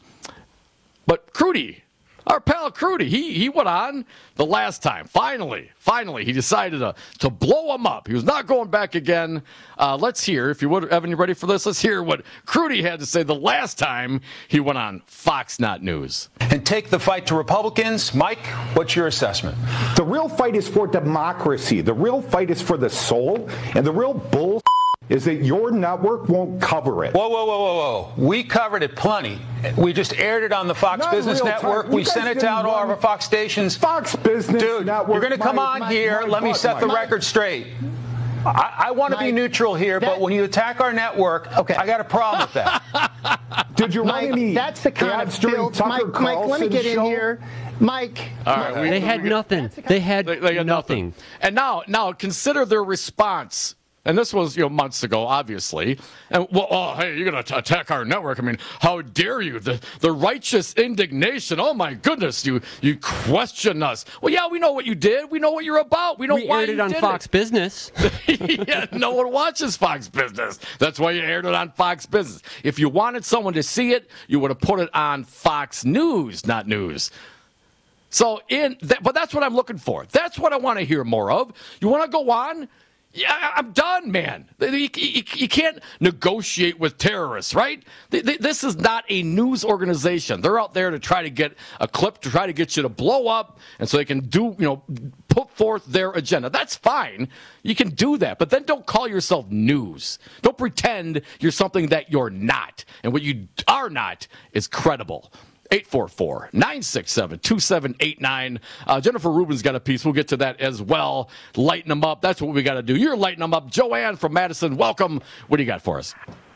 But Crudy, our pal Crudy, he, he went on the last time. Finally, finally, he decided to, to blow him up. He was not going back again. Uh, let's hear, if you would, Evan, you ready for this? Let's hear what Crudy had to say the last time he went on Fox Not News.
And take the fight to Republicans. Mike, what's your assessment?
The real fight is for democracy. The real fight is for the soul. And the real bull is that your network won't cover it.
Whoa, whoa, whoa, whoa, whoa. We covered it plenty. We just aired it on the Fox
Not Business Network. We sent it out to all of our Fox stations. Fox Business
Dude,
Network.
you're going to come
my,
on
my,
here.
my,
Let
my,
me set
my,
the
my,
record straight. I, I want to be neutral here,
that,
but when you attack our network, okay. I got a problem with that.
Did you
Mike,
run any
that's the kind of filth. Mike, Mike, let me get in here. Mike.
All right, we,
they had
we,
nothing. They had
they, they had nothing. nothing. And now, now consider their response. And this was, you know, months ago, obviously. And, well, oh, hey, you're going to attack our network. I mean, how dare you? The the righteous indignation. Oh, my goodness, you you question us. Well, yeah, we know what you did. We know what you're about. We know
we
why
aired
you
it on
did
Fox
it.
Business.
Yeah, no one watches Fox Business. That's why you aired it on Fox Business. If you wanted someone to see it, you would have put it on Fox News, not News. So, in that, but that's what I'm looking for. That's what I want to hear more of. You want to go on? Yeah, I'm done, man. You, you, you can't negotiate with terrorists, right? This is not a news organization. They're out there to try to get a clip, to try to get you to blow up, and so they can do, you know, put forth their agenda. That's fine. You can do that, but then don't call yourself news. Don't pretend you're something that you're not. And what you are not is credible. eight four four, nine six seven, two seven eight nine. Uh, Jennifer Rubin's got a piece. We'll get to that as well. Lighten them up. That's what we got to do. You're lighting them up. Joanne from Madison, welcome. What do you got for us?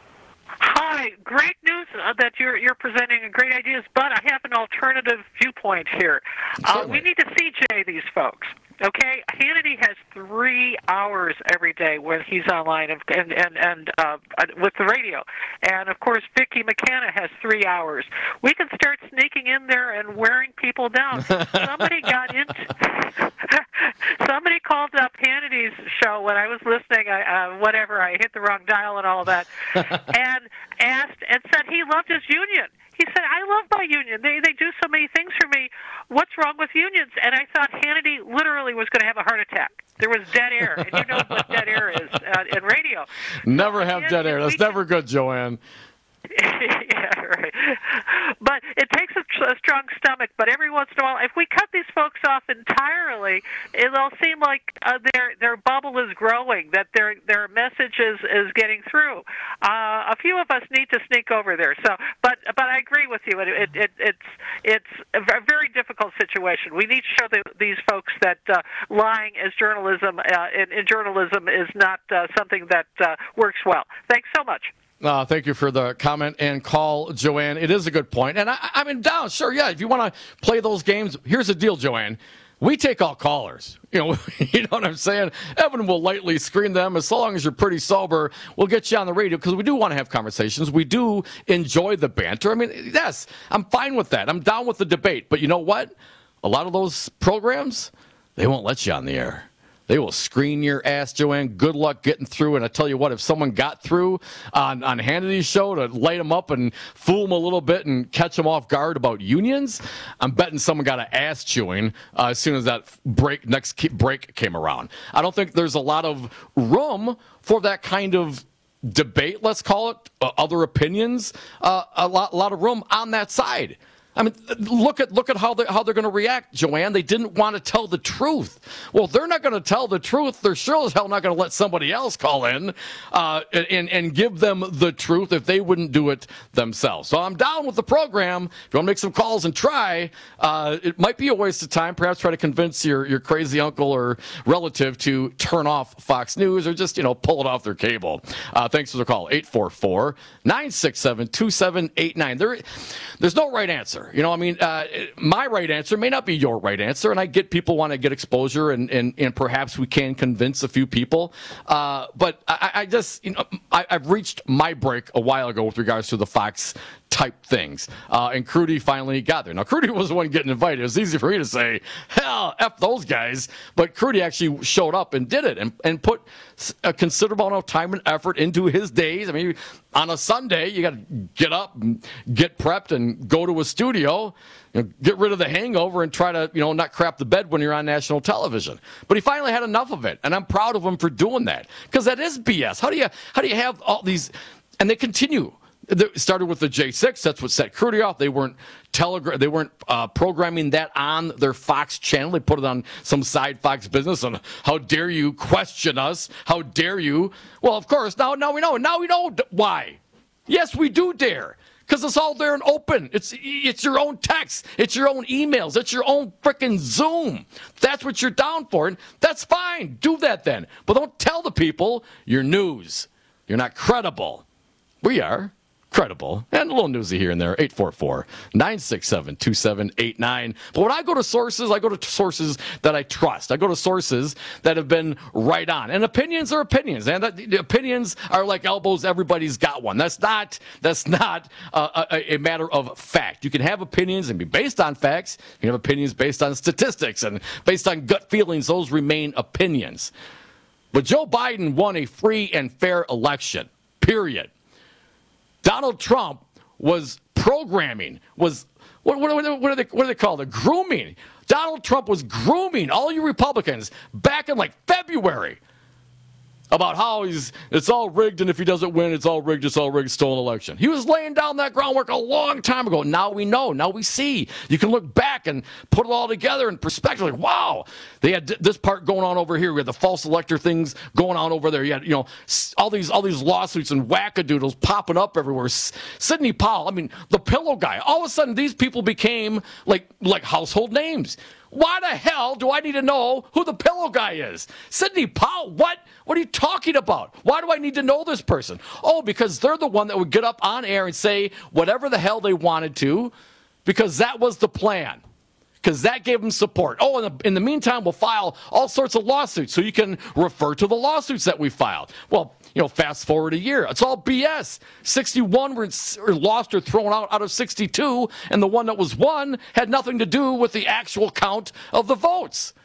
Hi. Great news uh, that you're you're presenting great ideas, but I have an alternative viewpoint here. Uh, we need to C J these folks. Okay, Hannity has three hours every day when he's online and and and, and uh, with the radio, and of course Vicki McKenna has three hours. We can start sneaking in there and wearing people down. Somebody got into somebody called up Hannity's show when I was listening. I, uh, whatever, I hit the wrong dial and all that, and asked and said he loved his union. He said, I love my union. They they do so many things for me. What's wrong with unions? And I thought Hannity literally was going to have a heart attack. There was dead air. And you know what dead air is uh, in radio.
Never have dead air. That's never good, Joanne.
Yeah, right. But it takes a a strong stomach, but every once in a while, if we cut these folks off entirely, it'll seem like uh, their their bubble is growing, that their their message is, is getting through. Uh, a few of us need to sneak over there. So, but but I agree with you. It, it, it it's it's a very difficult situation. We need to show the, these folks that uh, lying as journalism uh, in, in journalism is not uh, something that uh, works well. Thanks so much.
Uh, thank you for the comment and call, Joanne. It is a good point. And I, I mean, down, sure, yeah, if you want to play those games, here's the deal, Joanne. We take all callers. You know, you know what I'm saying? Evan will lightly screen them. As long as you're pretty sober, we'll get you on the radio because we do want to have conversations. We do enjoy the banter. I mean, yes, I'm fine with that. I'm down with the debate. But you know what? A lot of those programs, they won't let you on the air. They will screen your ass, Joanne. Good luck getting through. And I tell you what, if someone got through on, on Hannity's show to light them up and fool them a little bit and catch them off guard about unions, I'm betting someone got an ass chewing uh, as soon as that break next break came around. I don't think there's a lot of room for that kind of debate, let's call it, uh, other opinions, uh, a lot, a lot of room on that side. I mean, look at look at how they how they're going to react, Joanne. They didn't want to tell the truth. Well, they're not going to tell the truth. They're sure as hell not going to let somebody else call in uh, and and give them the truth if they wouldn't do it themselves. So I'm down with the program. If you want to make some calls and try, uh, it might be a waste of time. Perhaps try to convince your your crazy uncle or relative to turn off Fox News or just you know pull it off their cable. Uh, thanks for the call. eight four four, nine six seven, two seven eight nine. There, there's no right answer. You know, I mean, uh, my right answer may not be your right answer, and I get people want to get exposure, and, and, and perhaps we can convince a few people. Uh, but I, I just, you know, I, I've reached my break a while ago with regards to the Fox type things. Uh, and Crudy finally got there. Now, Crudy was the one getting invited. It was easy for me to say, hell, F those guys. But Crudy actually showed up and did it and, and put a considerable amount of time and effort into his days. I mean, on a Sunday, you got to get up and get prepped and go to a studio, you know, get rid of the hangover and try to, you know, not crap the bed when you're on national television. But he finally had enough of it. And I'm proud of him for doing that because that is B S. How do you, how do you have all these, and they continue. It started with the J six. That's what set Crudy off. They weren't telegra- They weren't uh, programming that on their Fox channel. They put it on some side Fox business. And how dare you question us? How dare you? Well, of course. Now, now we know. Now we know why. Yes, we do dare. Because it's all there and open. It's it's your own text. It's your own emails. It's your own freaking Zoom. That's what you're down for. And that's fine. Do that then. But don't tell the people you're news. You're not credible. We are. Credible and a little newsy here and there. eight four four, nine six seven, two seven eight nine. But when I go to sources, I go to sources that I trust. I go to sources that have been right on. And opinions are opinions, and the opinions are like elbows. Everybody's got one. That's not that's not uh, a, a matter of fact. You can have opinions and be based on facts. You can have opinions based on statistics and based on gut feelings. Those remain opinions. But Joe Biden won a free and fair election. Period. Donald Trump was programming, was, what, what, what, what, are they, what are they called? The grooming. Donald Trump was grooming all you Republicans back in like February about how he's it's all rigged, and if he doesn't win, it's all rigged, it's all rigged, stolen election. He was laying down that groundwork a long time ago. Now we know. Now we see. You can look back and put it all together in perspective. Like, wow, they had this part going on over here. We had the false elector things going on over there. You had, you know, all these all these lawsuits and wackadoodles popping up everywhere. Sidney Powell, I mean, the pillow guy. All of a sudden, these people became like like household names. Why the hell do I need to know who the pillow guy is? Sidney Powell, what? What are you talking about? Why do I need to know this person? Oh, because they're the one that would get up on air and say whatever the hell they wanted to, because that was the plan. Because that gave them support. Oh, in the, in the meantime, we'll file all sorts of lawsuits so you can refer to the lawsuits that we filed. Well, you know, fast forward a year. It's all B S. sixty-one were lost or thrown out out of sixty-two, and the one that was won had nothing to do with the actual count of the votes.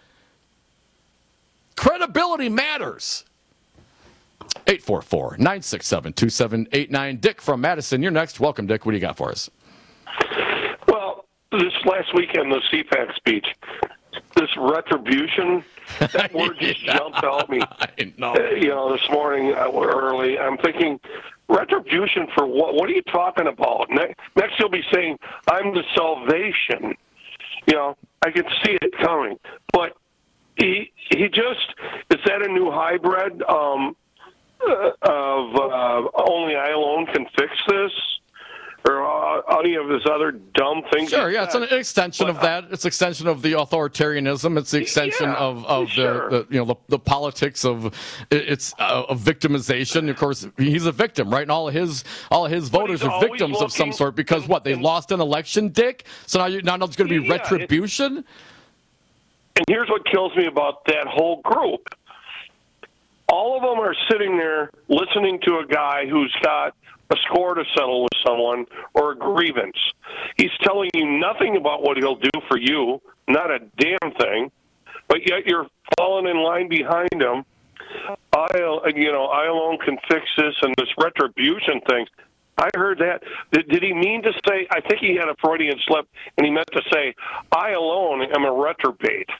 Credibility matters. eight four four, nine six seven, two seven eight nine. Dick from Madison, you're next. Welcome, Dick. What do you got for us?
Well, this last weekend, the C PAC speech, this retribution, that word just yeah, jumped out at me.
I know.
Uh, you know, this morning uh, early, I'm thinking, Retribution for what? What are you talking about? Ne- Next, he'll be saying, I'm the salvation. You know, I could see it coming. But he he just, is that a new hybrid um, uh, of uh, only I alone can fix this? Or uh, any of his other dumb things?
Sure, yeah, it's an extension
but,
of that. It's an extension of the authoritarianism. It's the extension
yeah,
of, of
sure.
the, the you know the, the politics of it's uh, of victimization. Of course, he's a victim, right? And all of his all of his voters are victims looking, of some sort because what they lost an election, Dick. So now you now there's going to be yeah, retribution.
And here's what kills me about that whole group. All of them are sitting there listening to a guy who's got a score to settle with someone or a grievance. He's telling you nothing about what he'll do for you, not a damn thing, but yet you're falling in line behind him. I, you know, I alone can fix this and this retribution thing. I heard that. Did, did he mean to say, I think he had a Freudian slip, and he meant to say, I alone am a retrobate.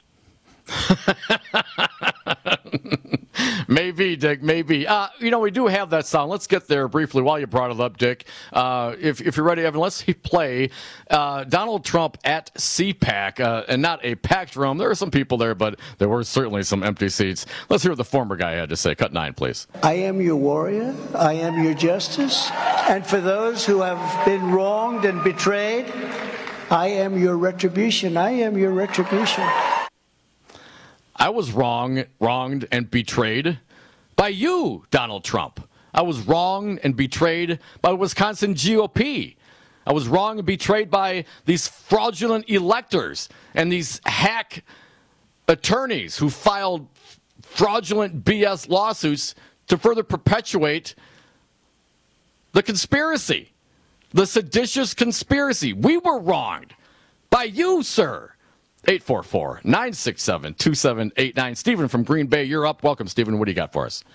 Maybe, Dick, maybe. Uh, you know, we do have that sound. Let's get there briefly while you brought it up, Dick. Uh, if, if you're ready, Evan, let's play uh, Donald Trump at C PAC, uh, and not a packed room. There were some people there, but there were certainly some empty seats. Let's hear what the former guy had to say. Cut nine, please.
I am your warrior. I am your justice. And for those who have been wronged and betrayed, I am your retribution. I am your retribution.
I was wrong, wronged, and betrayed by you, Donald Trump. I was wronged and betrayed by the Wisconsin G O P. I was wronged and betrayed by these fraudulent electors and these hack attorneys who filed fraudulent B S lawsuits to further perpetuate the conspiracy, the seditious conspiracy. We were wronged by you, sir. eight four four, nine six seven, two seven eight nine. Stephen from Green Bay, you're up. Welcome, Stephen. What do you got for us?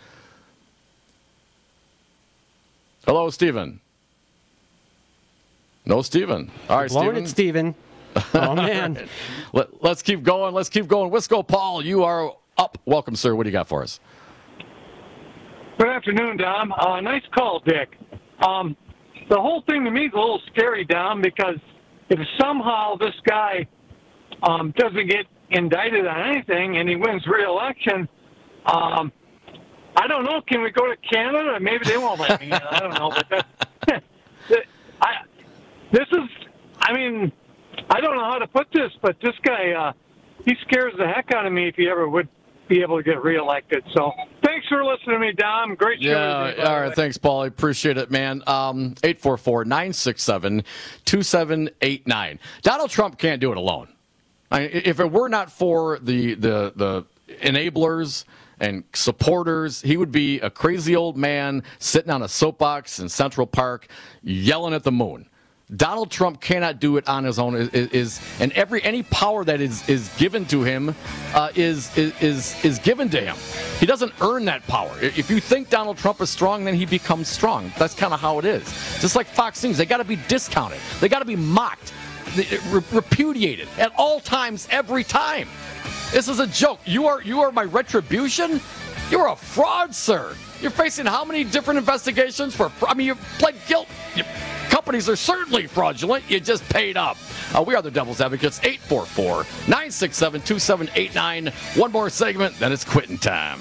Hello, Stephen. No, Stephen. All right,
Blowing
Stephen.
it, Stephen. Oh, man.
Let, let's keep going. Let's keep going. Wisco Paul, you are up. Welcome, sir. What do you got for us?
Good afternoon, Dom. Uh, nice call, Dick. Um, the whole thing to me is a little scary, Dom, because if somehow this guy um, doesn't get indicted on anything and he wins re-election, um, I don't know. Can we go to Canada? Maybe they won't let me in. I don't know. But that, I, this is, I mean, I don't know how to put this, but this guy, uh, he scares the heck out of me if he ever would be able to get reelected. So thanks for listening to me, Dom. Great show.
Yeah,
today,
all right. Thanks, Paul. I appreciate it, man. Um, eight four four, nine six seven, two seven eight nine. Donald Trump can't do it alone. I mean, if it were not for the, the, the enablers and supporters, he would be a crazy old man sitting on a soapbox in Central Park yelling at the moon. Donald Trump cannot do it on his own. Is, is and every any power that is is given to him uh, is, is is given to him. He doesn't earn that power. If you think Donald Trump is strong, then he becomes strong. That's kind of how it is. Just like Fox News, they got to be discounted. They got to be mocked, re- repudiated at all times, every time. This is a joke. You are you are my retribution. You're a fraud, sir. You're facing how many different investigations for? I mean, you pled guilty. You, companies are certainly fraudulent. You just paid up. Uh, we are the Devil's Advocates. eight four four, nine six seven, two seven eight nine. One more segment, then it's quitting time.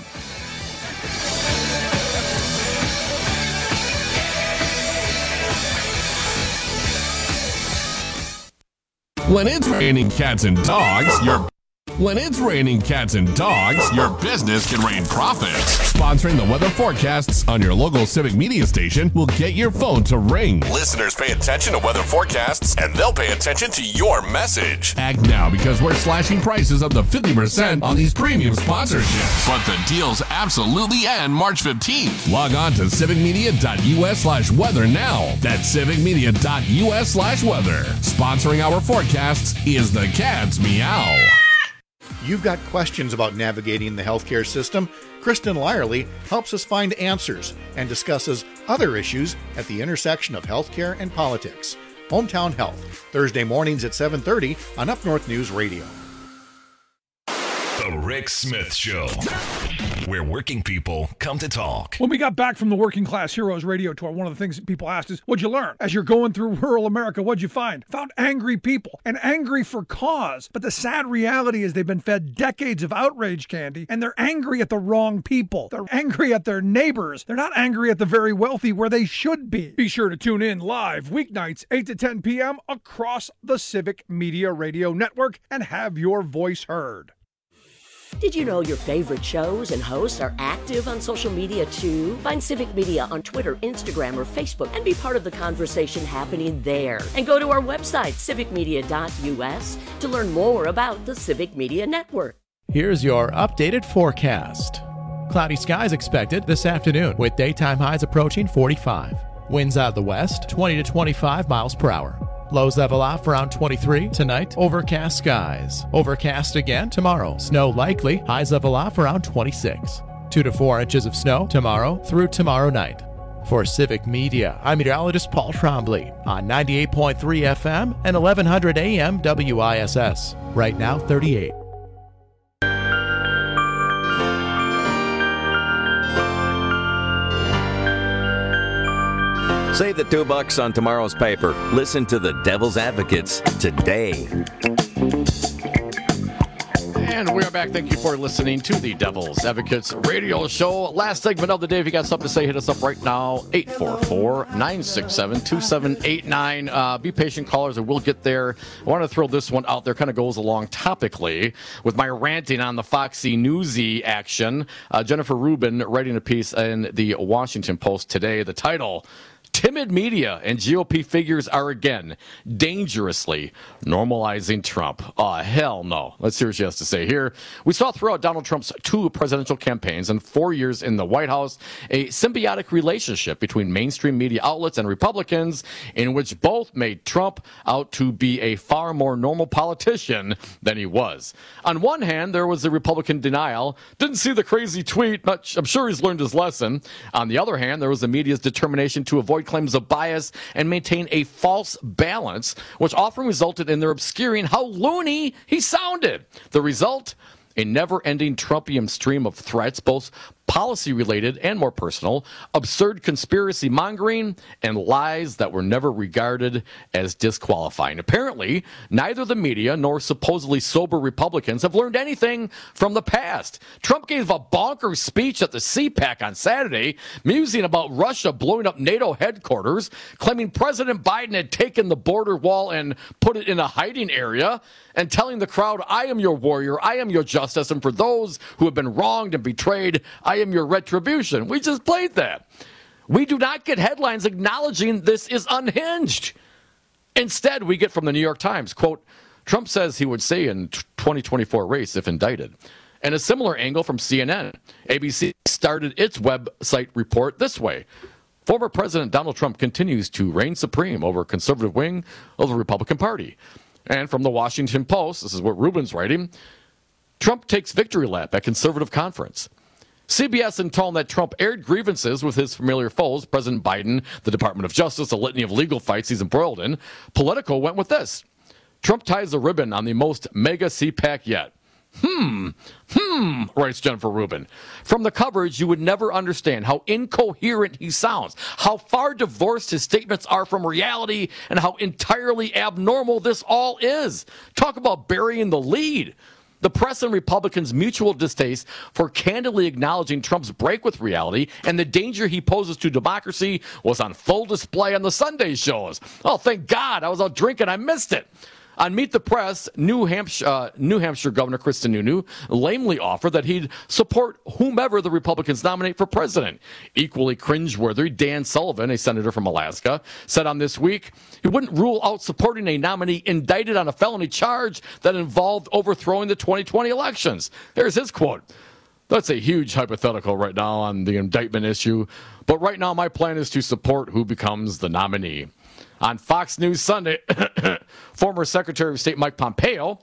When it's raining cats and dogs, your When it's raining cats and dogs, your business can rain profits. Sponsoring the weather forecasts on your local Civic Media station will get your phone to ring.
Listeners pay attention to weather forecasts, and they'll pay attention to your message.
Act now because we're slashing prices up to fifty percent on these premium sponsorships.
But the deals absolutely end March fifteenth.
Log on to civicmedia.us slash weather now. That's civicmedia.us slash weather. Sponsoring our forecasts is the Cat's Meow.
You've got questions about navigating the healthcare system? Kristen Lyerly helps us find answers and discusses other issues at the intersection of healthcare and politics. Hometown Health, Thursday mornings at seven thirty on Up North News Radio.
The Rick Smith Show. where working people come to talk.
When we got back from the Working Class Heroes radio tour, one of the things that people asked is, what'd you learn? As you're going through rural America, what'd you find? Found angry people, and angry for cause. But the sad reality is they've been fed decades of outrage candy, and they're angry at the wrong people. They're angry at their neighbors. They're not angry at the very wealthy where they should be. Be sure to tune in live weeknights, eight to ten p.m. across the Civic Media Radio Network and have your voice heard.
Did you know your favorite shows and hosts are active on social media too? Find Civic Media on Twitter, Instagram, or Facebook and be part of the conversation happening there. And go to our website, civic media dot u s, to learn more about the Civic Media Network.
Here's your updated forecast. Cloudy skies expected this afternoon with daytime highs approaching forty-five. Winds out of the west, twenty to twenty-five miles per hour. Lows level off around twenty-three. Tonight, overcast skies. Overcast again tomorrow. Snow likely. Highs level off around twenty-six. Two to four inches of snow tomorrow through tomorrow night. For Civic Media, I'm meteorologist Paul Trombley on ninety-eight point three F M and eleven hundred A M W I S S. Right now, thirty-eight.
Save the two bucks on tomorrow's paper. Listen to the Devil's Advocates today.
And we are back. Thank you for listening to the Devil's Advocates radio show. Last segment of the day. If you got something to say, hit us up right now. eight four four, nine six seven, two seven eight nine. Uh, be patient, callers, and we'll get there. I want to throw this one out there. Kind of goes along topically with my ranting on the Foxy Newsy action. Uh, Jennifer Rubin writing a piece in the Washington Post today. The title: Timid media and G O P figures are again dangerously normalizing Trump. Oh, hell no. Let's hear what she has to say here. We saw throughout Donald Trump's two presidential campaigns and four years in the White House a symbiotic relationship between mainstream media outlets and Republicans in which both made Trump out to be a far more normal politician than he was. On one hand, there was the Republican denial. Didn't see the crazy tweet, but I'm sure he's learned his lesson. On the other hand, there was the media's determination to avoid claims of bias and maintain a false balance, which often resulted in their obscuring how loony he sounded. The result? A never-ending Trumpian stream of threats, both policy-related and more personal, absurd conspiracy mongering, and lies that were never regarded as disqualifying. Apparently, neither the media nor supposedly sober Republicans have learned anything from the past. Trump gave a bonkers speech at the C PAC on Saturday, musing about Russia blowing up NATO headquarters, claiming President Biden had taken the border wall and put it in a hiding area, and telling the crowd, I am your warrior, I am your justice, and for those who have been wronged and betrayed, I am your retribution. We just played that. We do not get headlines acknowledging this is unhinged. Instead, we get from the New York Times, quote, Trump says he would stay in twenty twenty-four race if indicted. And a similar angle from C N N. A B C started its website report this way. Former President Donald Trump continues to reign supreme over conservative wing of the Republican Party. And from the Washington Post, this is what Rubin's writing, Trump takes victory lap at conservative conference. C B S intoned that Trump aired grievances with his familiar foes, President Biden, the Department of Justice, a litany of legal fights he's embroiled in. Politico went with this. Trump ties a ribbon on the most mega C PAC yet. Hmm, hmm, writes Jennifer Rubin. From the coverage, you would never understand how incoherent he sounds, how far divorced his statements are from reality, and how entirely abnormal this all is. Talk about burying the lead. The press and Republicans' mutual distaste for candidly acknowledging Trump's break with reality and the danger he poses to democracy was on full display on the Sunday shows. Oh, thank God, I was out drinking, I missed it. On Meet the Press, New Hampshire, uh, New Hampshire Governor Chris Sununu lamely offered that he'd support whomever the Republicans nominate for president. Equally cringeworthy, Dan Sullivan, a senator from Alaska, said on This Week he wouldn't rule out supporting a nominee indicted on a felony charge that involved overthrowing the twenty twenty elections. There's his quote. That's a huge hypothetical right now on the indictment issue, but right now my plan is to support who becomes the nominee. On Fox News Sunday, former Secretary of State Mike Pompeo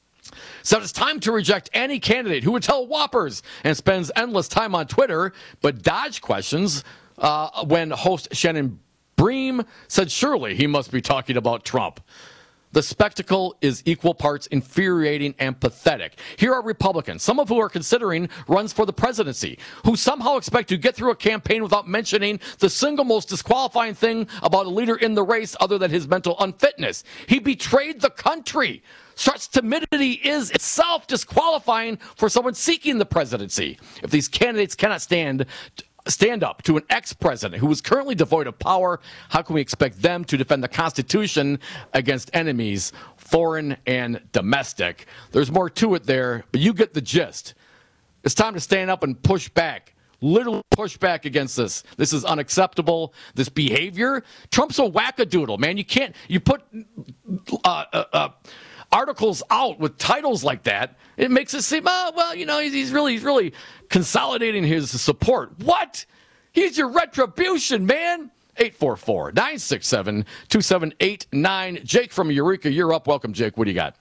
said it's time to reject any candidate who would tell whoppers and spends endless time on Twitter, but dodge questions uh, when host Shannon Bream said surely he must be talking about Trump. The spectacle is equal parts infuriating and pathetic. Here are Republicans, some of who are considering runs for the presidency, who somehow expect to get through a campaign without mentioning the single most disqualifying thing about a leader in the race other than his mental unfitness. He betrayed the country. Such timidity is itself disqualifying for someone seeking the presidency. If these candidates cannot stand stand up to an ex-president who is currently devoid of power, how can we expect them to defend the Constitution against enemies, foreign and domestic? There's more to it there, but you get the gist. It's time to stand up and push back. Literally push back against this. This is unacceptable. This behavior. Trump's a wackadoodle, man. You can't, you put uh, uh, uh, articles out with titles like that, it makes it seem, oh, well, you know, he's, he's really, he's really consolidating his support. What? He's your retribution, man. eight four four, nine six seven, two seven eight nine. Jake from Eureka, you're up. Welcome, Jake. What do you got?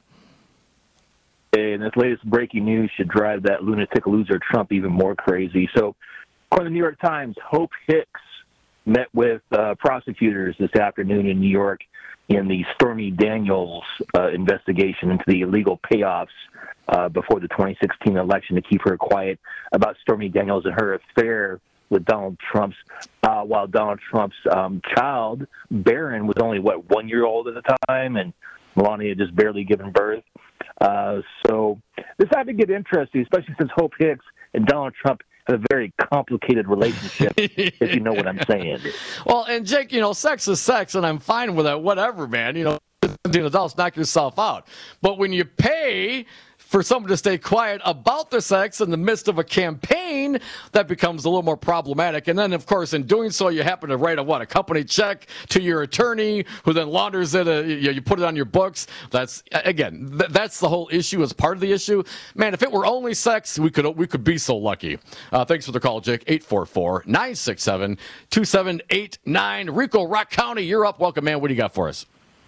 Hey, and this latest breaking news should drive that lunatic loser Trump even more crazy. So, according to the New York Times, Hope Hicks met with uh, prosecutors this afternoon in New York in the Stormy Daniels uh, investigation into the illegal payoffs uh, before the twenty sixteen election to keep her quiet about Stormy Daniels and her affair with Donald Trump's, uh, while Donald Trump's um, child, Barron, was only, what, one year old at the time, and Melania had just barely given birth. Uh, so this had to get interesting, especially since Hope Hicks and Donald Trump have a very complicated relationship, if you know what I'm saying.
Well, and Jake, you know, sex is sex, and I'm fine with that. Whatever, man. You know, adults, knock yourself out. But when you pay for someone to stay quiet about the sex in the midst of a campaign, that becomes a little more problematic. And then, of course, in doing so, you happen to write a, what, a company check to your attorney, who then launders it, uh, you, you put it on your books. That's, again, th- that's the whole issue as part of the issue. Man, if it were only sex, we could we could be so lucky. Uh, thanks for the call, Jake. eight four four, nine six seven, two seven eight nine. Rico, Rock County, you're up. Welcome, man. What do you got for us?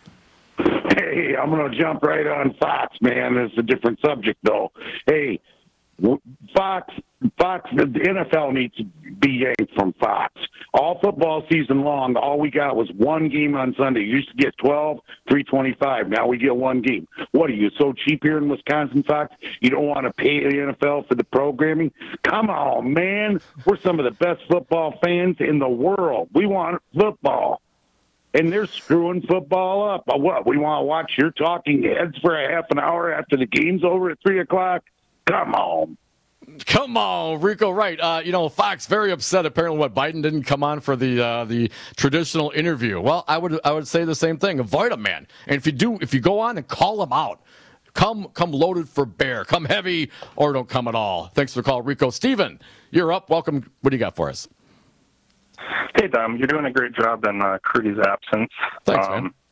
Hey, I'm going to jump right on Fox, man. It's a different subject, though. Hey, Fox, Fox, the N F L needs to be yanked from Fox. All football season long, all we got was one game on Sunday. You used to get twelve, three twenty-five. Now we get one game. What, are you so cheap here in Wisconsin, Fox? You don't want to pay the N F L for the programming? Come on, man. We're some of the best football fans in the world. We want football. And they're screwing football up. What, we want to watch your talking heads for a half an hour after the game's over at three o'clock? Come on.
Come on, Rico, right. Uh, you know, Fox very upset apparently what Biden didn't come on for the uh, the traditional interview. Well, I would I would say the same thing. Avoid him, man. And if you do, if you go on and call him out, come come loaded for bear. Come heavy or don't come at all. Thanks for the call, Rico. Steven, you're up. Welcome. What do you got for us?
Hey, Dom, you're doing a great job in uh, Crudy's absence.
Thanks,
um,
man.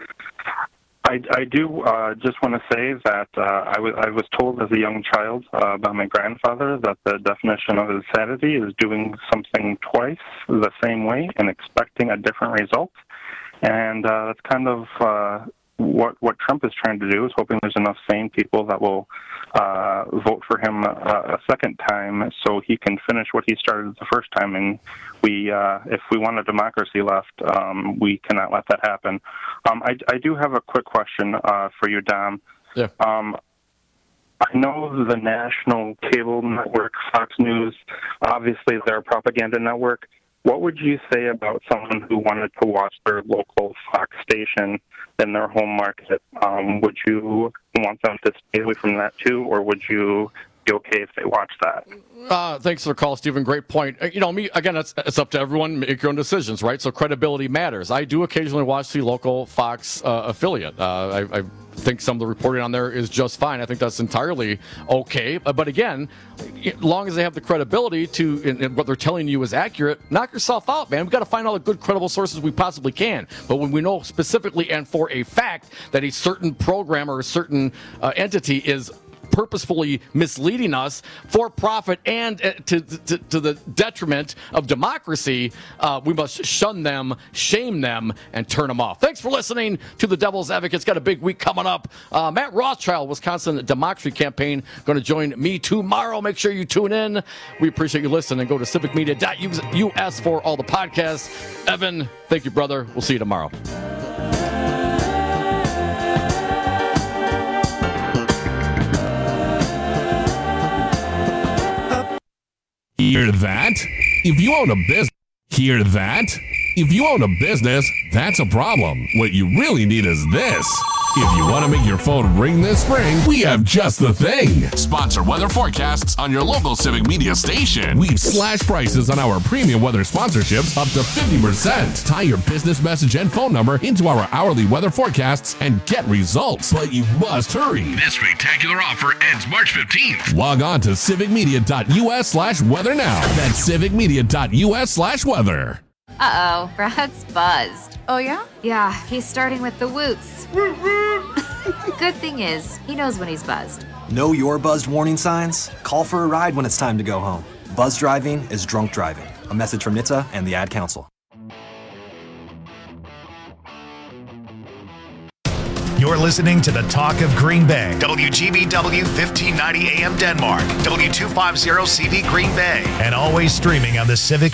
I, I do uh, just want to say that uh, I, was, I was told as a young child uh, by my grandfather that the definition of insanity is doing something twice the same way and expecting a different result. And uh, that's kind of uh, what what Trump is trying to do, is hoping there's enough sane people that will uh, vote for him a, a second time so he can finish what he started the first time. And we, uh, if we want a democracy left, um, we cannot let that happen. Um, I, I do have a quick question uh, for you, Dom.
Yeah.
Um, I know the national cable network, Fox News, obviously they're a propaganda network. What would you say about someone who wanted to watch their local Fox station in their home market? Um, would you want them to stay away from that too, or would you be okay if they watch that?
Uh, thanks for the call, Stephen. Great point. You know, me again. It's, it's up to everyone. Make your own decisions, right? So credibility matters. I do occasionally watch the local Fox uh, affiliate. Uh, I, I think some of the reporting on there is just fine. I think that's entirely okay. But again, as long as they have the credibility to and, and what they're telling you is accurate, knock yourself out, man. We've got to find all the good, credible sources we possibly can. But when we know specifically and for a fact that a certain program or a certain uh, entity is purposefully misleading us for profit and uh, to, to to the detriment of democracy, uh, we must shun them, shame them, and turn them off. Thanks for listening to the Devil's Advocates. Got a big week coming up. Uh, Matt Rothschild, Wisconsin Democracy Campaign, going to join me tomorrow. Make sure you tune in. We appreciate you listening. Go to civic media dot U S for all the podcasts. Evan, thank you, brother. We'll see you tomorrow.
Hear that? If you own a business, hear that? If you own a business, that's a problem. What you really need is this. If you want to make your phone ring this spring, we have just the thing. Sponsor weather forecasts on your local Civic Media station. We've slashed prices on our premium weather sponsorships up to fifty percent. Tie your business message and phone number into our hourly weather forecasts and get results. But you must hurry.
This spectacular offer ends March fifteenth.
Log on to civicmedia.us slash weather now. That's civicmedia.us slash weather.
Uh-oh, Brad's buzzed.
Oh, yeah?
Yeah, he's starting with the woots. Good thing is, he knows when he's buzzed.
Know your buzzed warning signs? Call for a ride when it's time to go home. Buzz driving is drunk driving. A message from N H T S A and the Ad Council.
You're listening to the Talk of Green Bay. W G B W fifteen ninety A M Denmark. W two fifty C V Green Bay. And always streaming on the Civic